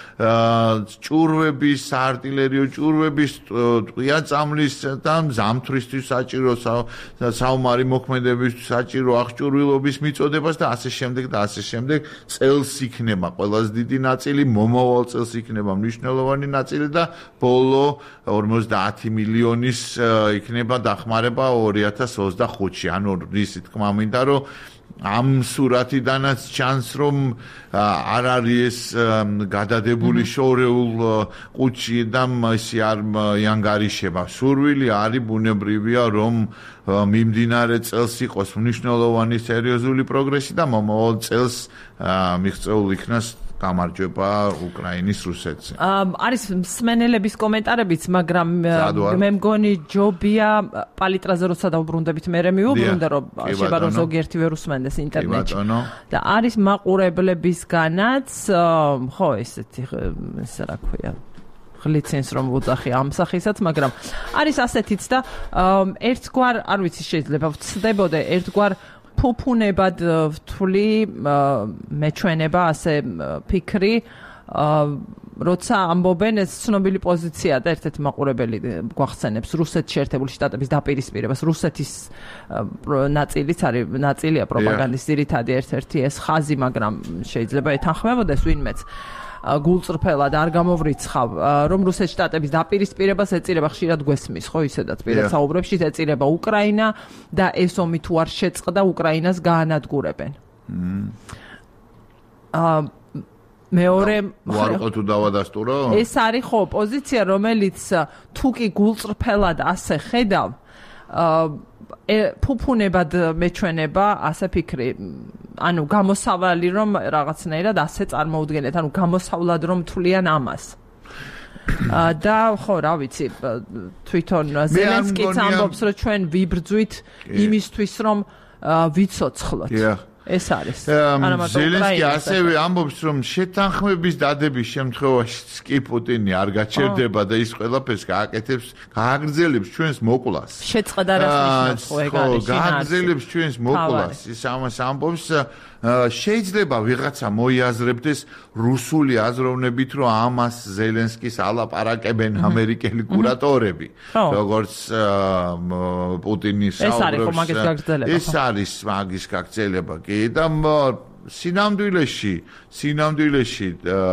ჭურვების, საარტილერიო ჭურვების, ტყვია-წამლის და ზამთრისთვის საჭირო საომარი მოქმედებისთვის საჭირო აღჭურვილობის მიწოდებას და ასე შემდეგ და ასე შემდეგ წელს იქნება ყველაზე დიდი ნაწილი, მომავალ წელს იქნება მნიშვნელოვანი ნაწილი და ბოლო 50 მილიონის იქნება დახმარება 2025-ში. ანუ ისი თქმა მინდა რომ ამ სურათიდანაც ჩანს რომ არ არის გადადებული შორეულ ყუთში და ისე არ იანგარიშება. სურვილი არის ბუნებრივია რომ მიმდინარე წელს იყოს მნიშვნელოვანი სერიოზული პროგრესი და მომავალ წელს მიღწეულ იქნას გამარჯვება უკრაინის რუსეთზე.
არის მსმენელების კომენტარებიც, მაგრამ მე მგონი ჯობია პალიტრაზე როცა დავბრუნდებით მე მივუბრუნდა რომ შეიძლება რომ ზოგიერთი ვერ უსმენდეს ინტერნეტში. და არის მაყურებლებისგანაც ხო ესეთი ეს რა ქვია ლიცენზ რომ ვუძახი ამ სახისაც, მაგრამ არის ასეთიც და ერთგვარ არ ვიცი შეიძლება ვცდებოდე ერთგვარ ფუფუნებად ვთვლი მეჩვენება ასე ფიქრი როცა ამბობენ ეს ცნობილი პოზიცია და ერთ-ერთი მაყურებელი გვახსენებს რუსეთის შეერთებული შტატების დაპირისპირებას რუსეთის ნაწილიც არის ნაწილია პროპაგანდის ძირითადი ერთ-ერთი ეს ხაზი მაგრამ შეიძლება ეთანხმებოდეს ვინმეც გულწრფელად არ გამოვრიცხავ, რომ რუსეთის შტატების დაპირისპირებას ეწირება, ხშირად გვესმის, ხო, ისედაც პირად საუბრებში ეწირება უკრაინა და ეს ომი თუ არ შეწყდა, უკრაინას გაანადგურებენ. მეორე
ვარყო თუ დავადასტურო?
ეს არის ხო პოზიცია, რომელიც თუ კი გულწრფელად ასე ხედავ, ფუფუნებად მეჩვენება, ასე ფიქრი, ანუ გამოსავალი რომ რაღაცნაირად ასე წარმოუდგენეთ, ანუ გამოსავლად რომ თვლიან ამას. და ხო, რა ვიცი, თვითონ ზელენსკიც ამბობს, რომ ჩვენ ვიბრძვით იმისთვის, რომ ვიცოცხლოთ. ეს არის.
ზელენსკი ასევე ამბობს, რომ შეთანხმების დადების შემთხვევაშიც კი პუტინი არ გაჩერდება და ის ყველაფერს გააკეთებს, გააგრძელებს ჩვენს მოკვლას.
შეწყდა რას ნიშნავს ხო ეგ არის?
გააგრძელებს ჩვენს მოკვლას. ის ამას ამბობს, შეიძლება ვიღაცა მოიაზრებდეს რუსული აზროვნებით, რომ ამას ზელენსკის ალაპარაკებენ ამერიკელი კურატორები, როგორც პუტინის საუბრობს. ეს არის მაგის გაგრძელება კი და სინამდვილეში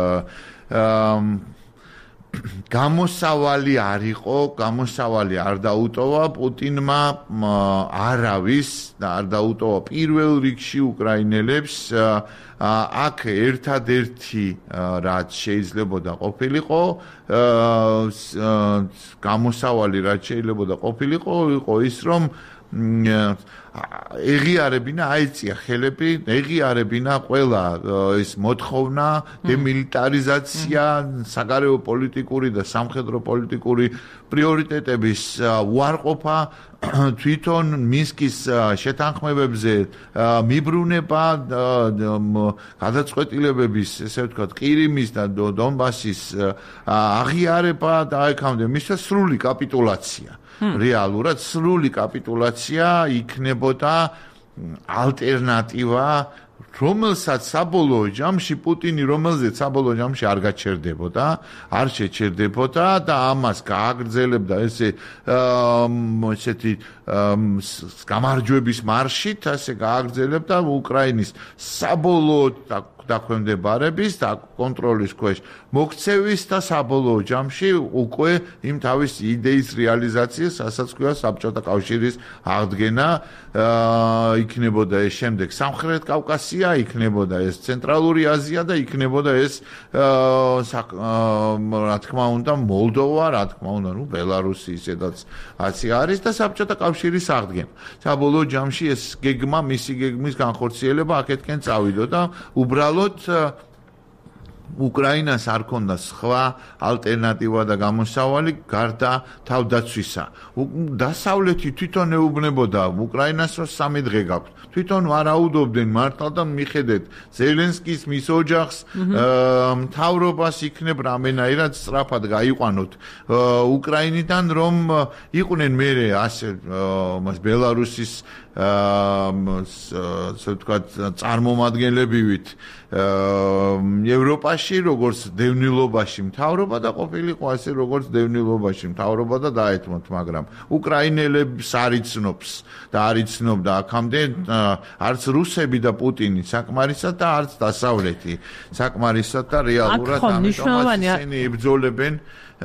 გამოსავალი არ იყო, გამოსავალი არ დაუტოვა პუტინმა არავის და არ დაუტოვა პირველ რიგში უკრაინელებს. აქ ერთადერთი რაც შეიძლებოდა ყოფილიყო, გამოსავალი რაც შეიძლება ყოფილიყო, იყო ის რომ ეღიარებინა აიწია ხელები, ეღიარებინა ყველა ეს მოთხოვნა, დემილიტარიზაცია, საგარეო პოლიტიკური და სამხედრო პოლიტიკური პრიორიტეტების უარყოფა, თვითონ მინსკის შეთანხმებებზე მიბრუნება, გადაწყვეტილებების, ესე ვთქვათ, ყირიმის და დონბასის აღიარება და აქამდე მისცა სრული კაპიტულაცია. რეალურად სრული კაპიტულაცია იქნებოდა ალტერნატივა, რომელსაც საბოლოო ჯამში პუტინი რომელზეც საბოლოო ჯამში არ გაჩერდებოდა, არ შეჩერდებოდა და ამას გააგრძელებდა ესეთი გამარჯვების მარშით, ასე გააგრძელებდა უკრაინის საბოლოო დაქვემდებარების და კონტროლის ქვეშ მოქცევის და საბოლოო ჯამში უკვე იმ თავის იდეის რეალიზაციას, რასაც ქვია საბჭოთა კავშირის აღდგენა, იქნებოდა ეს შემდეგ სამხრეთ კავკასია, იქნებოდა ეს ცენტრალური აზია და იქნებოდა ეს რა თქმა უნდა მოლდოვა, რა თქმა უნდა, ბელარუსი ისედაც აცი არის და საბჭოთა კავშირის აღდგენა. საბოლოო ჯამში ეს გეგმა, მისი გეგმის განხორციელება აქეთკენ წავიდა და უბრალოდ უკრაინას არ ქონდა სხვა ალტერნატივა და გამოსავალი გარდა თავდაცვისა. დასავლეთი თვითონ ეუბნებოდა უკრაინას, რომ 3 დღე გაქვს. თვითონ ვარაუდობდნენ მართლა და მიხედეთ ზელენსკის მის ოჯახს, მთავრობას იქნებ რამენაირად სწრაფად გაიყვანოთ უკრაინიდან, რომ იყვნენ მერე ასე ბელარუსის ასე ვთქვათ წარმომადგენლებივით ევროპაში, როგორც დევნილობაში მთავრობა და ყოფილიყო ასე როგორც დევნილობაში მთავრობა და დაეთმოთ, მაგრამ უკრაინელებს არიცნობს და არიცნობდა აქამდე არც რუსები და პუტინი საკმარისად და არც დასავლეთი საკმარისად და რეალურად ამიტომ ისინი იბრძოლებენ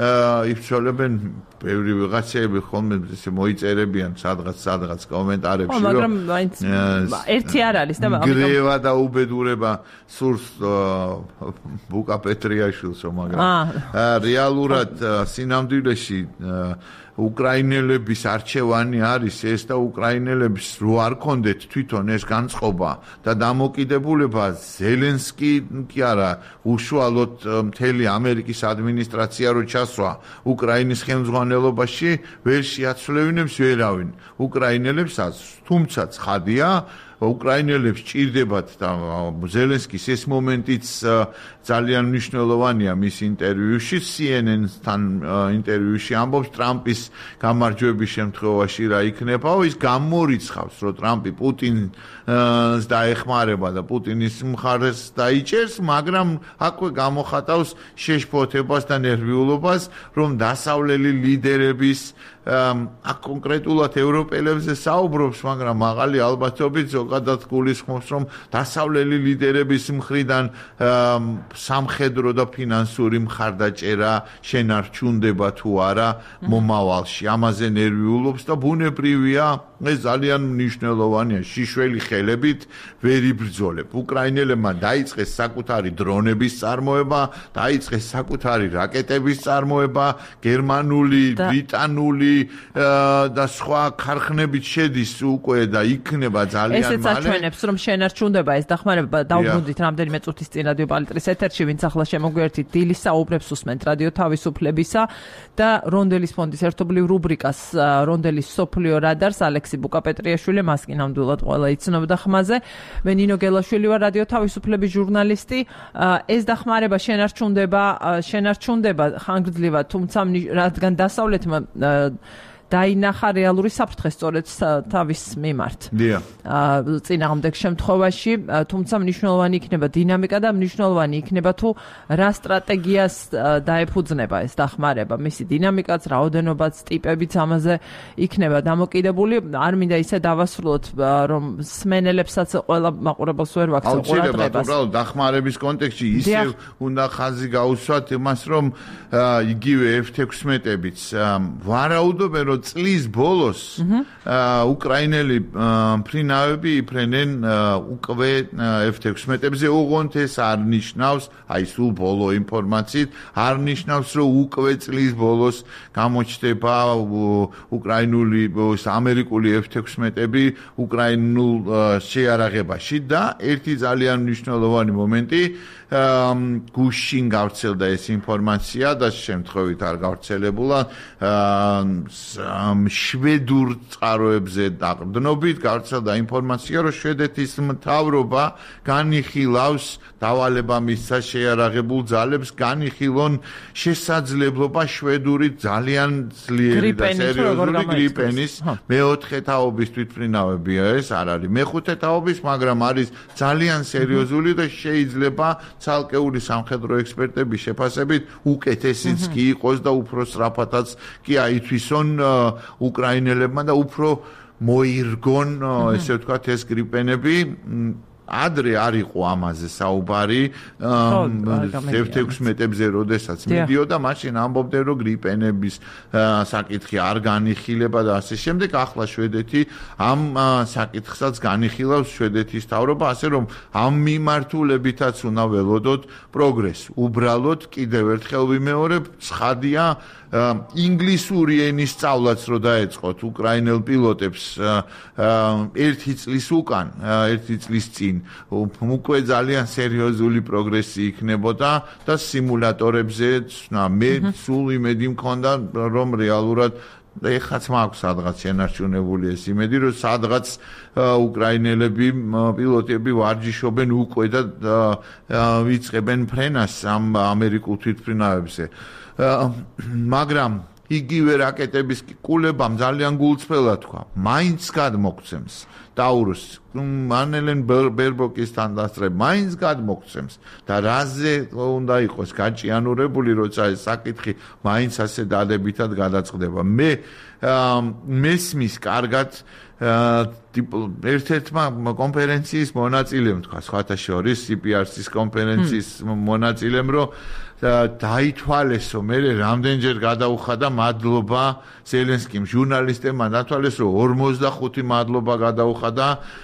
ბევრი ვიღაცები ხოლმე ესე მოიწერებიან სადღაც კომენტარებში, რომ
მაგრამ ერთი არ არის და
გრევა და უბედურება სურს ბუკა პეტრიაშვილს, მაგრამ რეალურად სინამდვილეში უკრაინელების არჩევანი არის ეს და უკრაინელებს რო არ კონდეთ თვითონ ეს განწყობა და დამოკიდებულება ზელენსკი კი არა უშუალოდ მთელი ამერიკის ადმინისტრაცია რო ჩასვა უკრაინის ხელმძღვანელობაში ვერ შეაცვლევინებს ვერავინ უკრაინელებსაც, თუმცა ცხადია უკრაინელებს ჭირდებათ და ზელენსკის ეს მომენტიც ძალიან მნიშვნელოვანია მის ინტერვიუში, CNN-თან ინტერვიუში ამბობს ტრამპის გამარჯვების შემთხვევაში რა იქნება, ის გამორიცხავს, რომ ტრამპი პუტინს დაეხმარება და პუტინის მხარეს დაიჭერს, მაგრამ აქვე გამოხატავს შეშფოთებას და ნერვიულობას, რომ დასავლელი ლიდერების აქ კონკრეტულად ევროპელებზე საუბრობს, მაგრამ მაღალი ალბათობით ზოგადად გულისხმობს, რომ დასავლელი ლიდერების მხრიდან სამხედრო და ფინანსური მხარდაჭერა შენარჩუნდება თუ არა მომავალში. ამაზე ნერვიულობს და ბუნებრივია, ეს ძალიან მნიშვნელოვანია. შიშველი ხელებით ვერ იბრძოლებ. უკრაინელებმა დაიწყეს საკუთარი დრონების წარმოება, დაიწყეს საკუთარი რაკეტების წარმოება, გერმანული, ბრიტანული და სხვა ქარხნებით შედის უკვე და იქნება ძალიან მალე.
ესეც აჩვენებს, რომ შენარჩუნდება ეს დახმარება. დავბრუნდით რამდენიმე წუთის წინ რადიო პალიტრის ეთერში, ვინც ახლა შემოგვერთით, დილის საუბრებს უსმენთ რადიო თავისუფლებისა და რონდელის ფონდის ერთობლივ რუბრიკას რონდელის სოფლიო რადარს ალექსი ბუკაპეტრიაშვილი, მას კი ნამდვილად ყველა იცნობდა ხმაზე. მე ნინო გელაშვილი ვარ, რადიო თავისუფლების ჟურნალისტი. ეს დახმარება შენარჩუნდება ხანგრძლივად, თუმცა რადგან დასავლეთმა დაინახა რეალური საფრთხე სწორედ თავის მიმართ. წინააღმდეგ შემთხვევაში, თუმცა მნიშვნელოვანი იქნება დინამიკა და მნიშვნელოვანი იქნება თუ რა სტრატეგიას დაეფუძნება ეს დახმარება. მისი დინამიკაც, რაოდენობაც, ტიპებიც ამაზე იქნება დამოკიდებული. არ მინდა ისე დავასრულოთ, რომ სმენელებსაც ყველა მაყურებელს ვერ ვაქცევ ყურადღებას.
უბრალოდ დახმარების კონტექსტში ისევ უნდა ხაზი გაუსვათ იმას, რომ იგივე F-16-ებიც ვარაუდობენ, რომ წლის ბოლოს უკრაინელი ფრინავები იფრენენ უკვე F-16-ებზე, ოღონდ ეს არ ნიშნავს, აი სულ ბოლო ინფორმაციით, არ ნიშნავს, რომ უკვე წლის ბოლოს გამოჩნდება უკრაინული ამერიკული F-16-ები უკრაინულ შეარაღებაში და ერთი ძალიან მნიშვნელოვანი მომენტი გუშინ გავრცელდა ეს ინფორმაცია და შემთხვევით არ გავრცელებულა შვედურ წყაროებზე დაყრდნობით გავრცელდა ინფორმაცია, რომ შვედეთის მთავრობა განიხილავს დავალება მისცა შეიარაღებულ ძალებს, განიხილონ შესაძლებლობა შვედური ძალიან ძლიერი და სერიოზული გრიპენის მეოთხე თაობის თვითმფრინავებია ეს არ არის მეხუთე თაობის, მაგრამ არის ძალიან სერიოზული და შეიძლება ცალკეული სამხედრო ექსპერტების შეფასებით უკეთესიც კი იყოს და უფრო სწრაფადაც კი აითვისონ უკრაინელებმა და უფრო მოირგონ, ესე ვთქვათ, ეს გრიპენები. ადრე არ იყო ამაზე საუბარი F-16-ებზე, როდესაც მიდიოდა, მაშინ ამბობდნენ, რომ გრიპენების საკითხი არ განიხილება და ასე შემდეგ. ახლა შვედეთი ამ საკითხსაც განიხილავს შვედეთის მთავრობა, ასე რომ ამ მიმართულებითაც უნდა ველოდოთ პროგრესი. უბრალოდ კიდევ ერთხელ ვიმეორებ, ცხადია, ინგლისური ენის სწავლაც რო დაეწყოთ უკრაინელ პილოტებს ერთი წლის უკან, ერთი წლის წინ უკვე ძალიან სერიოზული პროგრესი იქნებოდა და სიმულატორებზე მე სულ იმედი მქონდა, რომ რეალურად და ეხაც მაქვს სადღაც შენარჩუნებული ეს იმედი, რომ სადღაც უკრაინელები პილოტები ვარჯიშობენ უკვე და ვიწყებენ ფრენას ამ ამერიკულ თვითმფრინავებზე. მაგრამ იგივე რაკეტების კულებამ ძალიან გულწრფელად თქვა, მაინც გადმოგცემს დაუროს მანელენ ბერბოკის თანდასწრებ მაინც გადმოგცემს და რაზე უნდა იყოს გაჭიანურებული, როცა ეს საკითხი მაინც ასე დადებითად გადაწყდება. მე მესმის კარგად ერთ-ერთმა კონფერენციის მონაწილემ თქვა, სხვათა შორის CPRC-ის კონფერენციის მონაწილემ, რომ დაითვალესო, მე რამდენჯერ გადაუხადა მადლობა ზელენსკიმ, ჟურნალისტებმა დათვალეს, რომ 45 მადლობა გადაუხადა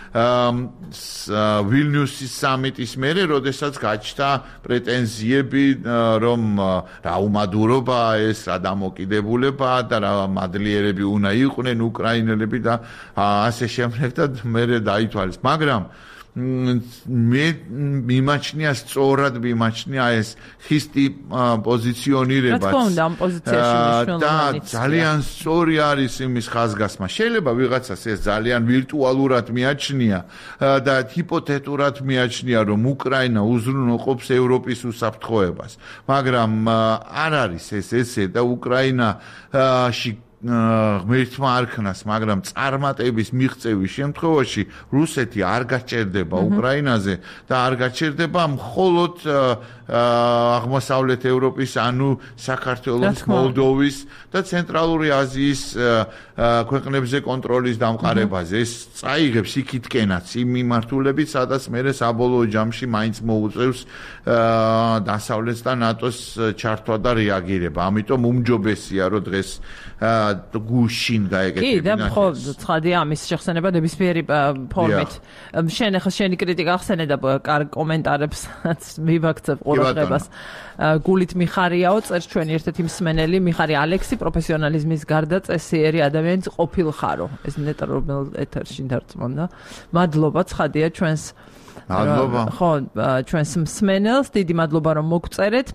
ვილნიუსის სამიტის მერე, როდესაც გაჩნდა პრეტენზიები, რომ რა უმადურობა ეს, რა დამოკიდებულება და რა მადლიერები უნდა იყვნენ უკრაინელები და ასე შემდეგ და მე დაითვალეს, მაგრამ მე მიმაჩნია სწორად მიმაჩნია ეს ხისტი პოზიციონირება.
რა თქმა უნდა, ამ პოზიციაში მნიშვნელოვანია.
და ძალიან სწორი არის იმის ხაზგასმა. შეიძლება ვიღაცას ეს ძალიან ვირტუალურად მიაჩნია და ჰიპოთეტურად მიაჩნია, რომ უკრაინა უზრუნველყოფს ევროპის უსაფრთხოებას. მაგრამ არ არის ეს ესე და უკრაინაში ღმერთმა არ ქნას, მაგრამ წარმატების მიღწევის შემთხვევაში რუსეთი არ გაჭერდება უკრაინაზე და არ გაჭერდება მხოლოდ აღმოსავლეთ ევროპის, ანუ საქართველოს, მოლდოვის და ცენტრალური აზიის ქვეყნებზე კონტროლის დამყარებაზე. ეს წაიღებს იქითკენაც იმ მიმართულებით, სადაც მერე საბოლოო ჯამში მაინც მოუწევს დასავლეთს და ნატოს ჩართვა და რეაგირება. ამიტომ უმჯობესია, რომ დღეს გუშინ გაეკეთებინა.
კი, და ხო, ცხადია ამის შეხსენება ნებისმიერი ფორმით. შენი კრიტიკა ახსენე და კარგ კომენტარებსაც მივაქცევ ყურადღებას. გულით მიხარიაო, წერს ჩვენი ერთ-ერთი მსმენელი, მიხარი ალექსი, პროფესიონალიზმის გარდა წესიერი ადამიანის ყოფილხარო. ეს ნეტა რომელ ეთერში დარწმუნდა. მადლობა, ცხადია ჩვენს
მადლობა.
ხო, ჩვენს მსმენელს დიდი მადლობა რომ მოგწერეთ.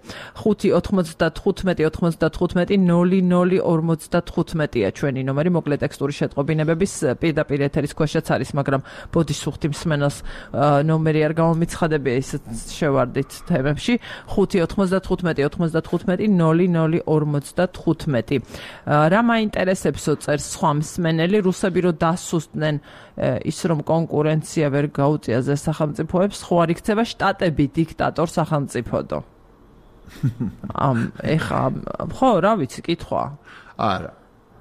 5-95-95-00-55-00-55-ია ჩვენი ნომერი, მოკლე ტექსტური შეტყობინებების პირდაპირ ეთერის ქვეშაც არის, მაგრამ ბოდიშ სუხთი მსმენელს ნომერი არ გამომიცხადებია, ისე შევარდით თემებში. 5-95-95-00-55. რა მაინტერესებსო, წერს სხვა მსმენელი, რუსები რო დასუსტდნენ ის რომ კონკურენცია ვერ გაუწია ზე სახელმწიფოებს, ხო არ იქცევა შტატები დიქტატორ სახელმწიფოდო. ეხა ხო, რა ვიცი, კითხვა.
არა.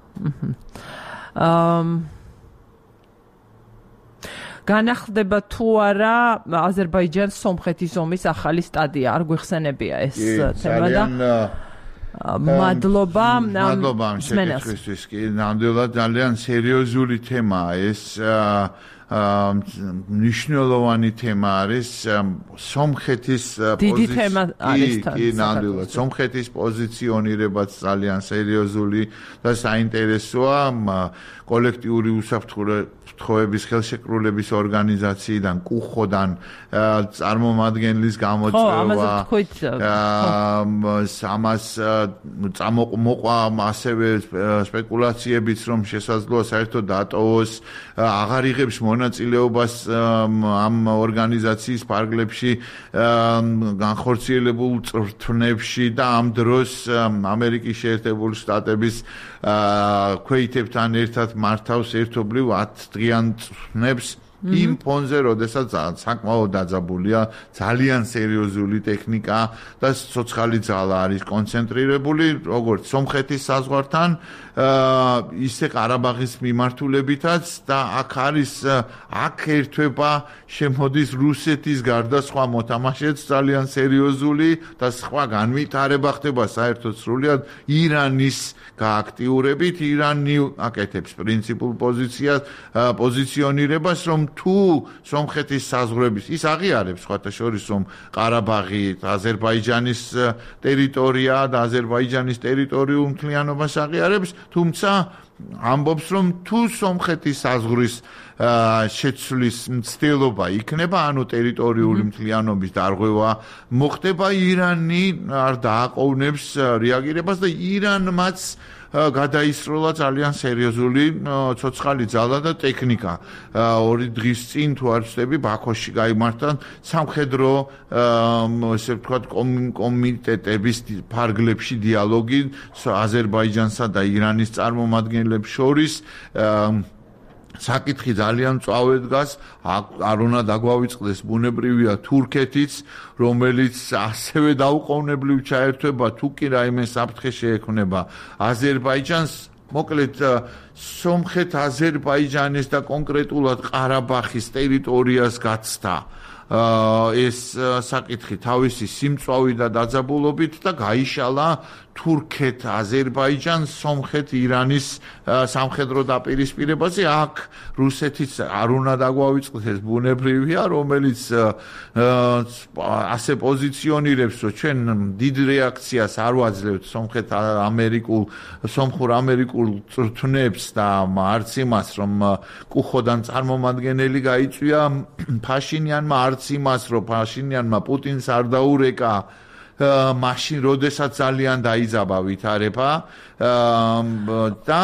განახდება თუ არა აზერბაიჯანს სომხეთის ომის ახალი სტადია, არ გვეხსენებია ეს თემა და მადლობა
შეკითხვისთვის. კი, ნამდვილად ძალიან სერიოზული თემაა ეს. მნიშვნელოვანი თემა არის სომხეთის
დიდი თემა არის თან.
კი, ნამდვილად სომხეთის პოზიციონირებაც ძალიან სერიოზული და საინტერესოა. კოლექტიური უსაფრთხოების ხელშეკრულების ორგანიზაციიდან კუხოდან წარმომადგენლის გამოწვევა ამას წამოყვა ასევე სპეკულაციებიც რომ შესაძლოა საერთოდ დატოვოს აღარ იღებს მონაწილეობას ამ ორგანიზაციის ფარგლებში განხორციელებულ წვრთნებში და ამ დროს ამერიკის შეერთებული შტატების ქვეითებთან ერთად მართავს ერთობლივ 10 დღიან წვრთნებს იმ ფონზე, როდესაც საკმაოდ დაძაბულია ძალიან სერიოზული ტექნიკა და ცოცხალი ძალა არის კონცენტრირებული, როგორც სომხეთის საზღვართან, ისე ყარაბაღის მიმართულებითაც და აქ არის აქ ერთვება შემოდის რუსეთის გარდა სხვა მოთამაშეც ძალიან სერიოზული და სხვა განვითარება ხდება საერთოდ სრულად ირანის გააქტიურებით. ირანი აკეთებს პრინციპულ პოზიციონირებას, რომ თუ სომხეთის საზღვრების ის აღიარებს სხვათა შორის რომ ყარაბაღი აზერბაიჯანის ტერიტორია და აზერბაიჯანის ტერიტორიულ მთლიანობას აღიარებს, თუმცა ამბობს რომ თუ სომხეთის საზღვრის შეცვლის მცდელობა იქნება, ანუ ტერიტორიული მთლიანობის დარღვევა მოხდება, ირანი არ დააყოვნებს რეაგირებას და ირანმაც გადაისროლა ძალიან სერიოზული ცოცხალი ძალა და ტექნიკა. 2 დღის წინ თუ არ ვცდები, ბაქოში გაიმართა სამხედრო ესე ვთქვათ კომიტეტების ფარგლებში დიალოგი აზერბაიჯანსა და ირანის წარმომადგენლებს შორის. საკითხი ძალიან მწვავედ დგას, არ უნდა დაგვავიწყდეს ბუნებრივია თურქეთიც, რომელიც ასევე დაუყოვნებლივ ჩაერთვება, თუ კი რაიმე საფრთხე შეექმნება აზერბაიჯანს. მოკლედ სომხეთ-აზერბაიჯანის და კონკრეტულად ყარაბაღის ტერიტორიას გაცდა ეს საკითხი თავისი სიმწვავით და დაძაბულობით და გაიშალა თურქეთ, აზერბაიჯანს, სომხეთ, ირანის სამხედრო დაპირისპირებაზე. აქ რუსეთიც არ უნდა დაგვავიწყდეს ბუნებრივია, რომელიც ასე პოზიციონირებს, რომ ჩვენ დიდ რეაქციას არ ვაძლევთ სომხურ-ამერიკულ წვრთნებს და არც იმას, რომ კუხოდან წარმომადგენელი გაიწვია ფაშინიანმა, არც იმას, რომ ფაშინიანმა პუტინს არ დაურეკა მაშინ როდესაც ძალიან დაიძაბა ვითარება და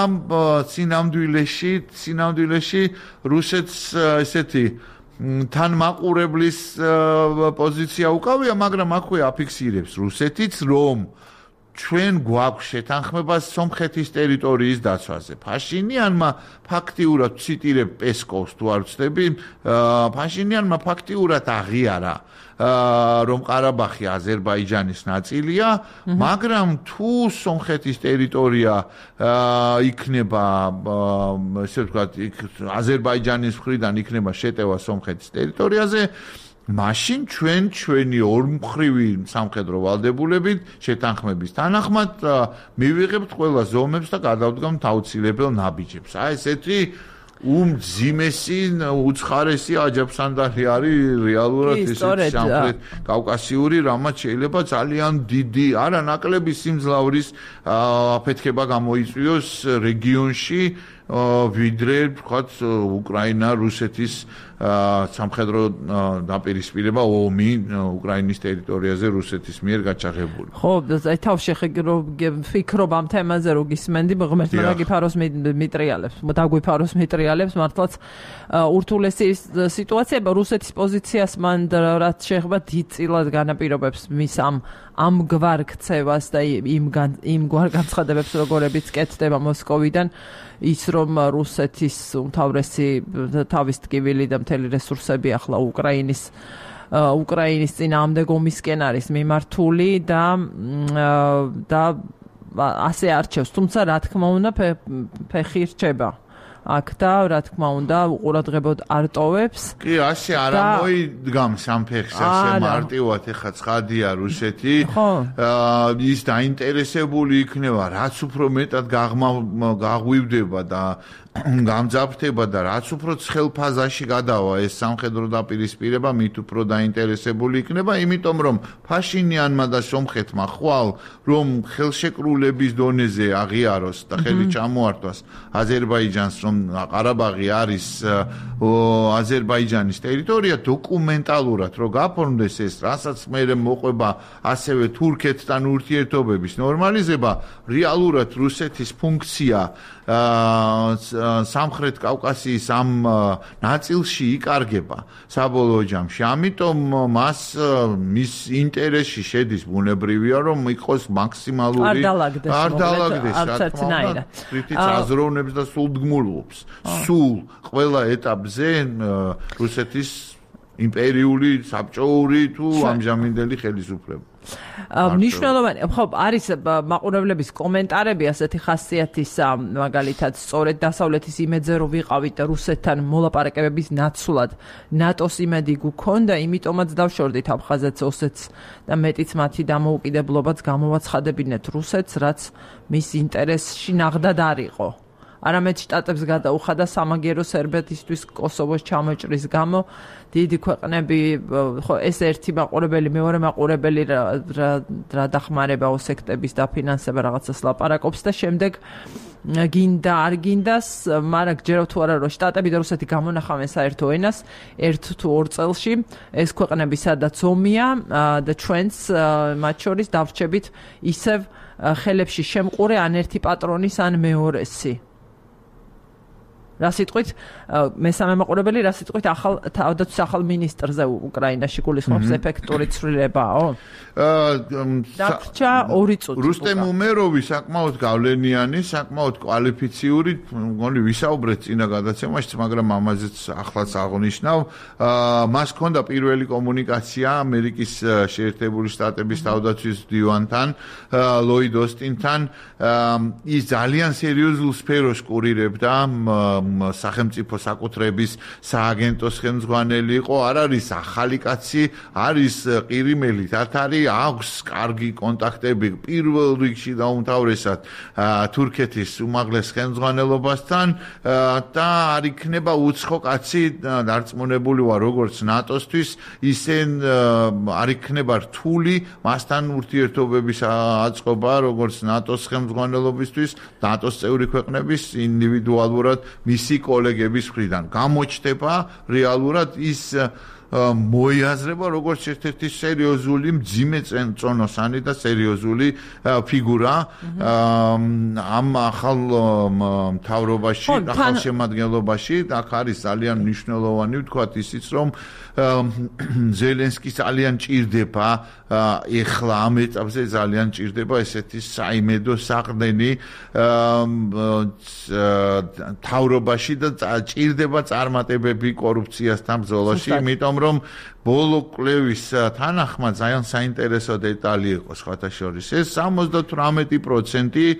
სინამდვილეში რუსეთს ესეთი თან მაყურებლის პოზიცია უკავია, მაგრამ აქვე აფიქსირებს რუსეთიც, რომ ჩვენ გვაქვს შეთანხმება სომხეთის ტერიტორიის დაცვაზე. ფაშინიანმა ფაქტიურად ციტირებ პესკოვს თუ არ ვცდები, ფაშინიანმა ფაქტიურად აღიარა რომ ყარაბაღი აზერბაიჯანის ნაწილია, მაგრამ თუ სომხეთის ტერიტორია იქნება, ესე ვთქვათ, აზერბაიჯანის მხრიდან იქნება შეტევა სომხეთის ტერიტორიაზე, მაშინ ჩვენი ორმხრივი სამხედრო ვალდებულებით შეთანხმების თანახმად მივიღებთ ყველა ზომებს და გადავდგამთ აუცილებელ ნაბიჯებს. ესეთი უმძიმესი უცხარესი აჯაფსანდალი არის რეალურად ესეთი სამხრეთ კავკასიური, რამაც შეიძლება ძალიან დიდი, არა ნაკლები სიმძლავრის აფეთქება გამოიწვიოს რეგიონში, ვიდრე ვთქვათ უკრაინა რუსეთის სამხედრო დაპირისპირება ომი უკრაინის ტერიტორიაზე რუსეთის მიერ გაჩაღებული.
ხო, თავში ფიქრობ ამ თემაზე რო გისმენდი, ღმერთმა დაგიფაროს მიტრიალებს, დაგვიფაროს მიტრიალებს, მართლაც ურთულესი სიტუაცია, რუსეთის პოზიციას მან რაც შეეხება დიდწილად განაპირობებს მის ამგვარ ქცევას და იმგვარ განცხადებებს, როგორებიც კეთდება მოსკოვიდან, ის რომ რუსეთის უმთავრესი თავის ტკივილი და მთელი რესურსები ახლა უკრაინის წინააღმდეგ ომისკენ არის მიმართული და ასე არჩევს, თუმცა რა თქმა უნდა ფეხი რჩება აქ და რა თქმა უნდა უყურადღებოდ არ ტოვებს.
კი, ასე არ მოიდგამს ამ ფეხს ასე მარტივად, ეხლა ცხადია რუსეთი ის დაინტერესებული იქნება, რაც უფრო მეტად გაღვივდება და გამძაფრდება და რაც უფრო ცხელ ფაზაში გადავა ეს სამხედრო დაპირისპირება, მით უფრო დაინტერესებული იქნება, იმიტომ რომ ფაშინიანმა და სომხეთმა ხვალ რომ ხელშეკრულების დონეზე აღიაროს და ხელი ჩამოართვას აზერბაიჯანს, რომ ყარაბაღი არის აზერბაიჯანის ტერიტორია, დოკუმენტალურად რომ გაფორმდეს ეს, რასაც მერე მოყვება ასევე თურქეთთან ურთიერთობების ნორმალიზება, რეალურად რუსეთის ფუნქცია სამხრეთ კავკასიის ამ ნაწილში იკარგება საბოლოო ჯამში. ამიტომ მის ინტერესში შედის ბუნებრივია, რომ იყოს მაქსიმალური არ დალაგდეს რითიც აზროვნებს და სულდგმულობს. სულ ყველა ეტაპზე რუსეთის იმპერიული, საბჭოური თუ ამჟამინდელი ხელისუფლება.
მნიშვნელოვანი, ხო, არის მაყურებლების კომენტარები ასეთი ხასიათის, მაგალითად, სწორედ დასავლეთის იმედზე რომ ვიყავით რუსეთთან მოლაპარაკებების ნაცვლად, ნატოს იმედი გქონდა, იმიტომაც დავშორდით აფხაზეთს, ოსეთს და მეტიც მათი დამოუკიდებლობაც გამოვაცხადებინეთ რუსეთს, რაც მის ინტერესში ნაღდად არ იყო. არამედ შტატებს გადაუხადა სამაგერო სერბეთისთვის კოსოვოს ჩამოჭრის გამო. დიდი ქვეყნები, ხო, ეს ერთი მაყურებელი, მეორე მაყურებელი რა დახმარება ოსექტების დაფინანსება რაღაცას ლაპარაკობს და შემდეგ გინდა არ გინდას, მაგრამ გჯეროთ თუ არა რომ შტატები და რუსეთი გამონახავენ საერთო ენას ერთ თუ ორ წელში, ეს ქვეყნები სადაც ომია და ჩვენც მათ შორის დავრჩებით ისევ ხელებში შემყურე ან ერთი პატრონის ან მეორესი. რა სიტყვით მესამე მაყურებელი რა სიტყვით თავდაცვის ახალ მინისტრზე უკრაინაში გულისხმობს ეფექტური ცვლილებაო? დაგრჩა 2 წუთი.
რუსტემ უმეროვი საკმაოდ გავლენიანი, საკმაოდ კვალიფიციური, მგონი ვისაუბრეთ წინა გადაცემაშიც, მაგრამ ამაზეც ახლაც აღნიშნავ, მას ჰქონდა პირველი კომუნიკაცია ამერიკის შეერთებული შტატების თავდაცვის მდივანთან, ლოიდ ოსტინთან, ის ძალიან სერიოზულ სფეროს კურირებდა სახელმწიფო საკუთრების სააგენტოს ხელმძღვანელი იყო, არ არის ახალი კაცი, არის ყირიმელი თათარი, აქვს კარგი კონტაქტები პირველ რიგში და უმთავრესად თურქეთის უმაღლეს ხელმძღვანელობასთან და არ იქნება უცხო კაცი დარწმუნებული ვარ როგორც ნატოსთვის, ისე არ იქნება რთული მასთან ურთიერთობების აწყობა როგორც ნატოს ხელმძღვანელობისთვის, ნატოს წევრი ქვეყნების ინდივიდუალურად მისი კოლეგების მხრიდან. გამოჩნდება რეალურად ის მოიაზრება როგორც ერთ-ერთი სერიოზული მძიმე წონოსანი და სერიოზული ფიგურა ამ ახალ მთავრობაში, ახალ შემადგენლობაში. აქ არის ძალიან მნიშვნელოვანი ვთქვათ ისიც, რომ ზელენსკის ძალიან ჭირდება ეხლა ამ ეტაპზე ძალიან ჭირდება ესეთი საიმედო საყრდენი მთავრობაში და ჭირდება წარმატებები კორუფციასთან ბრძოლაში, იმიტომ რომ ბოლო კვლევის თანახმად ძალიან საინტერესო დეტალი იყო სხვათა შორის ეს 78%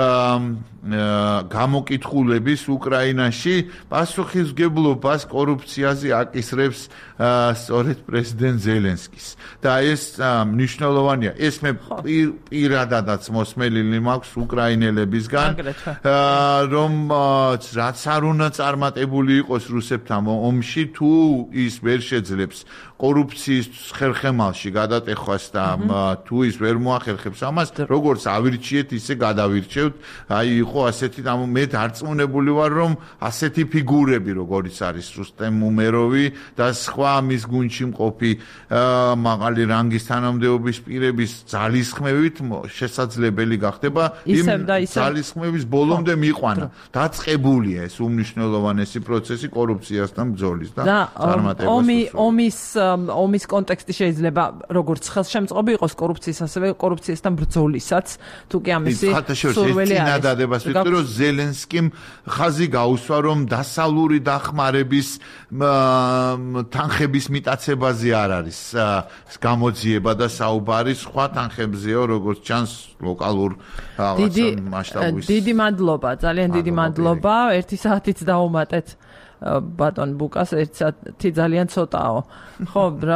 გამოკითხულების უკრაინაში პასუხისმგებლობას კორუფციაზე აკისრებს სწორედ პრეზიდენტ ზელენსკის და ეს მნიშვნელოვანია ეს მე პირადადაც მოსმენილი მაქვს უკრაინელებისგან რომ რაც არ უნდა წარმატებული იყოს რუსებთან ომში თუ ის ვერ შეძლებს კორუფციის ხერხემალში გადატეხვას და თუ ის ვერ მოახერხებს ამას როგორც ავირჩიეთ ისე გადავირჩევთ აი იყო ასეთი მე დარწმუნებული ვარ რომ ასეთი ფიგურები როგორიც არის რუსტემ უმეროვი და სხვა მის გუნდში მყოფი მაღალი რანგის თანამდებობის პირების ძალისხმევით შესაძლებელი გახდება იმ ძალისხმევის ბოლომდე მიყვანა დაწყებულია ეს უმნიშვნელოვანესი პროცესი კორუფციასთან ბრძოლის და წარმატებას ომის
კონტექსტი შეიძლება როგორც ხელშემწყობი იყოს კორუფციის ასევე კორუფციასთან ბრძოლისაც თუ კი ამისი სურვილი არის
დადებას ვიტყვი რომ ზელენსკიმ ხაზი გაუსვა რომ დასავლური დახმარების თანხების მიტაცებაზე არ არის გამოძიება და საუბარი სხვა თანხებზეო როგორც ჩანს ლოკალურ მასშტაბის
დიდი მადლობა ძალიან დიდი მადლობა 1 საათიც დავუმატეთ ბატონ ბუკას 1 საათი ძალიან ცოტაო ხო რა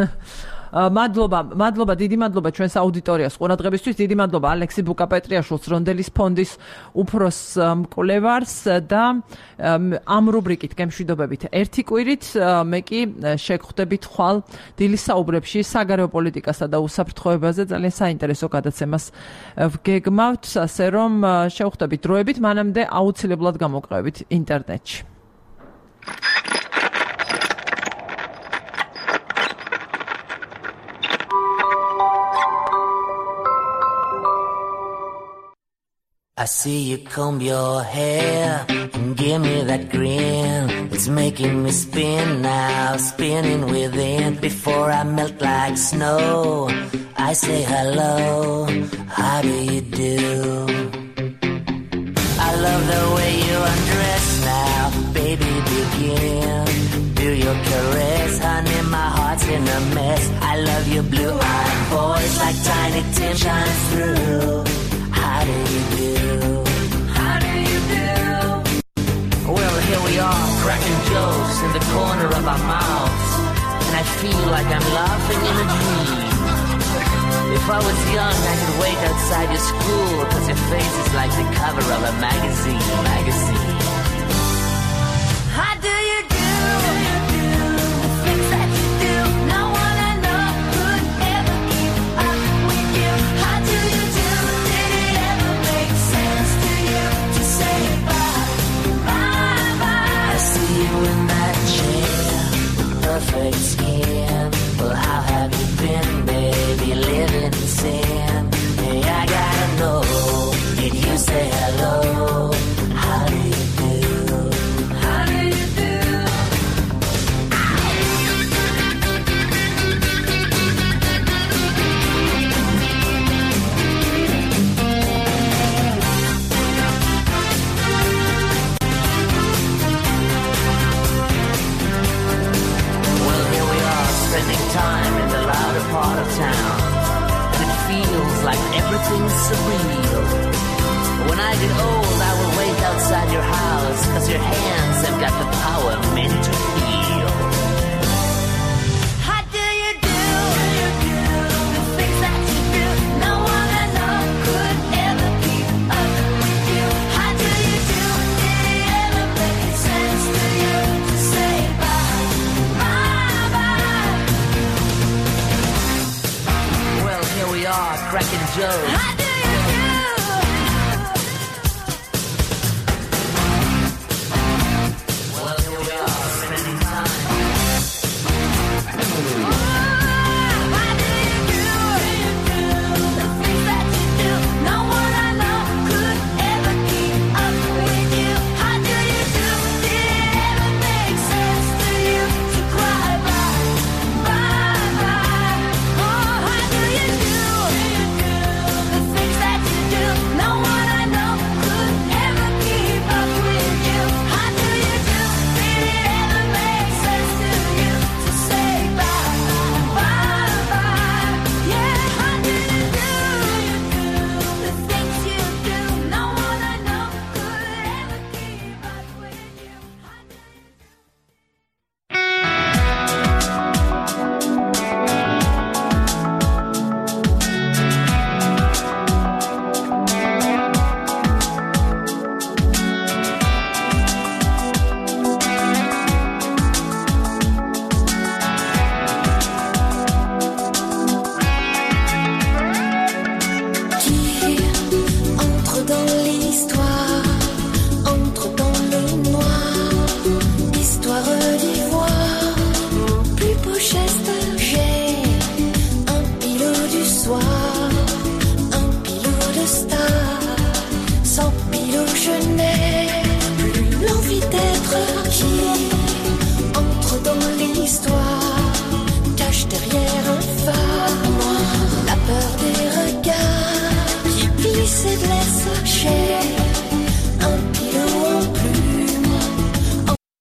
მადლობა დიდი მადლობა ჩვენს აუდიტორიას ყურადღებისთვის დიდი მადლობა ალექსი ბუკა-პეტრიაშვილს რონდელის ფონდის უფროს მკვლევარს და ამ რუბრიკით გემშვიდობებით ერთი კვირით მე კი შეგხვდებით ხვალ დილის საუბრებში საგარეო პოლიტიკასა და უსაფრთხოებაზე ძალიან საინტერესო გადაცემას ვგეგმავთ ასე რომ შევხვდებით დროებით მანამდე აუცილებლად გამოკრევებით ინტერნეტში
I see you comb your hair and give me that grin. It's making me spin now, spinning within. Before I melt like snow, I say hello, how do you do? I love the way you undress now, baby begin. Do your caress, honey, my heart's in a mess. I love your blue-eyed voice like Tiny Tim shines through. How do you do? How do you do? Well, here we are, cracking jokes in the corner of our mouths. And I feel like I'm laughing in a dream. If I was young, I could wait outside your school, 'cause your face is like the cover of a magazine. How do you do? The things that you do, no one I know could ever keep up with you. How do you do? Did it ever make sense to you to say bye, bye? I see you in that chair, perfect skin. Well, how have you been, baby, living in sin? Hey, I gotta know, did you say hello? How do you do? How do you do? Well, here we are, spending time in the louder part of town. And it feels like everything's surreal. When I get old, I will wait outside your house, 'cause your hands have got the power meant to heal. How do you do? The things that you do, no one I know could ever keep up with you. How do you do? Did it ever make sense to you to say bye, bye? Well, here we are, cracking jokes. How do you do? Well, here we are, spending time.
histoire cache derrière un phare la peur des regards qui glissent et blessent. J'ai